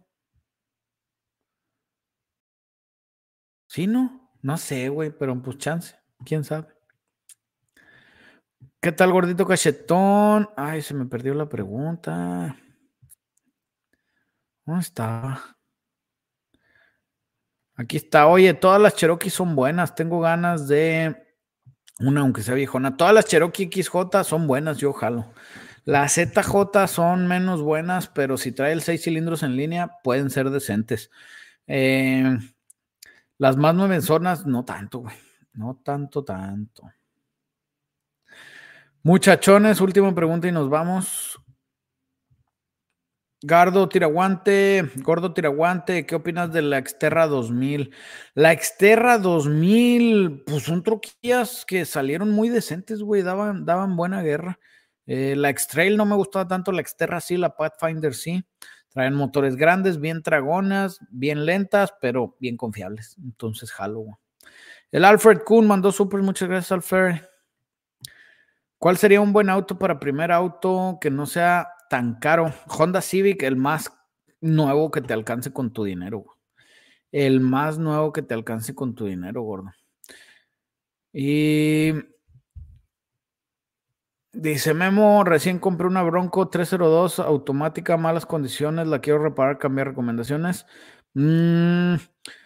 ¿Sí, no? No sé, güey, pero pues chance. ¿Quién sabe? ¿Qué tal, gordito cachetón? Ay, se me perdió la pregunta. ¿Dónde estaba? Aquí está. Oye, todas las Cherokee son buenas. Tengo ganas de una, aunque sea viejona. Todas las Cherokee X J son buenas, yo jalo. Las Z J son menos buenas, pero si trae el seis cilindros en línea, pueden ser decentes. Eh, las más nuevenzonas, no tanto, güey. No tanto, tanto. Muchachones, última pregunta y nos vamos. Gardo Tiraguante, Gordo Tiraguante, ¿qué opinas de la Xterra dos mil? La Xterra dos mil, pues son troquillas que salieron muy decentes, güey, daban, daban buena guerra. Eh, la X-Trail no me gustaba tanto, la Xterra sí, la Pathfinder sí. Traen motores grandes, bien tragonas, bien lentas, pero bien confiables. Entonces, jalo, güey. El Alfred Kuhn mandó súper, muchas gracias, Alfred. ¿Cuál sería un buen auto para primer auto que no sea tan caro? Honda Civic, el más nuevo que te alcance con tu dinero, güey. El más nuevo que te alcance con tu dinero, gordo. Y dice Memo, recién compré una Bronco trescientos dos automática, malas condiciones, la quiero reparar, cambiar recomendaciones. Mm,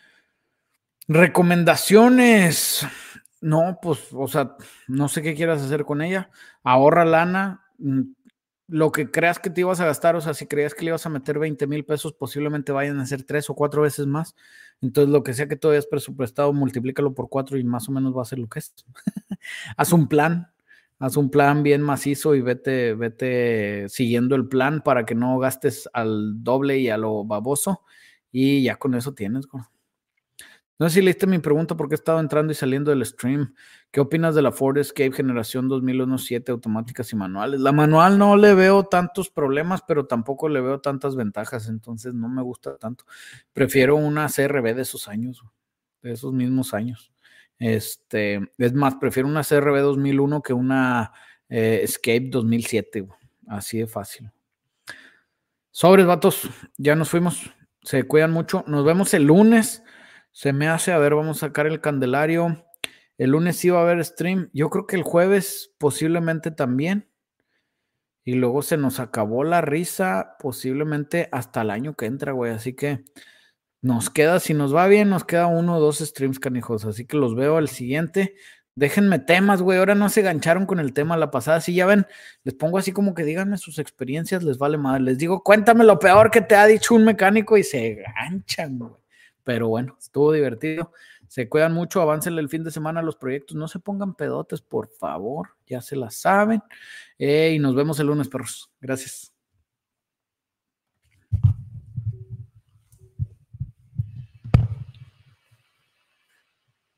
recomendaciones. No, pues, o sea, no sé qué quieras hacer con ella. Ahorra lana. Lo que creas que te ibas a gastar, o sea, si creías que le ibas a meter veinte mil pesos, posiblemente vayan a ser tres o cuatro veces más. Entonces, lo que sea que tú hayas presupuestado, multiplícalo por cuatro y más o menos va a ser lo que es. Haz un plan, haz un plan bien macizo y vete, vete siguiendo el plan para que no gastes al doble y a lo baboso. Y ya con eso tienes, güey. No sé si leíste mi pregunta porque he estado entrando y saliendo del stream. ¿Qué opinas de la Ford Escape generación dos mil uno siete automáticas y manuales? La manual no le veo tantos problemas, pero tampoco le veo tantas ventajas, entonces no me gusta tanto. Prefiero una C R V de esos años, de esos mismos años. Este, es más, prefiero una C R V dos mil uno que una eh, Escape dos mil siete, así de fácil. Sobres, vatos, ya nos fuimos. Se cuidan mucho. Nos vemos el lunes. Se me hace, a ver, vamos a sacar el candelario. El lunes sí va a haber stream. Yo creo que el jueves posiblemente también. Y luego se nos acabó la risa posiblemente hasta el año que entra, güey. Así que nos queda, si nos va bien, nos queda uno o dos streams, canijos. Así que los veo al siguiente. Déjenme temas, güey. Ahora no se gancharon con el tema la pasada. Sí, ya ven, les pongo así como que díganme sus experiencias, les vale madre. Les digo, cuéntame lo peor que te ha dicho un mecánico y se ganchan, güey. pero bueno, estuvo divertido. Se cuidan mucho, aváncenle el fin de semana a los proyectos, no se pongan pedotes, por favor, ya se la saben. Eh, y nos vemos el lunes, perros. Gracias.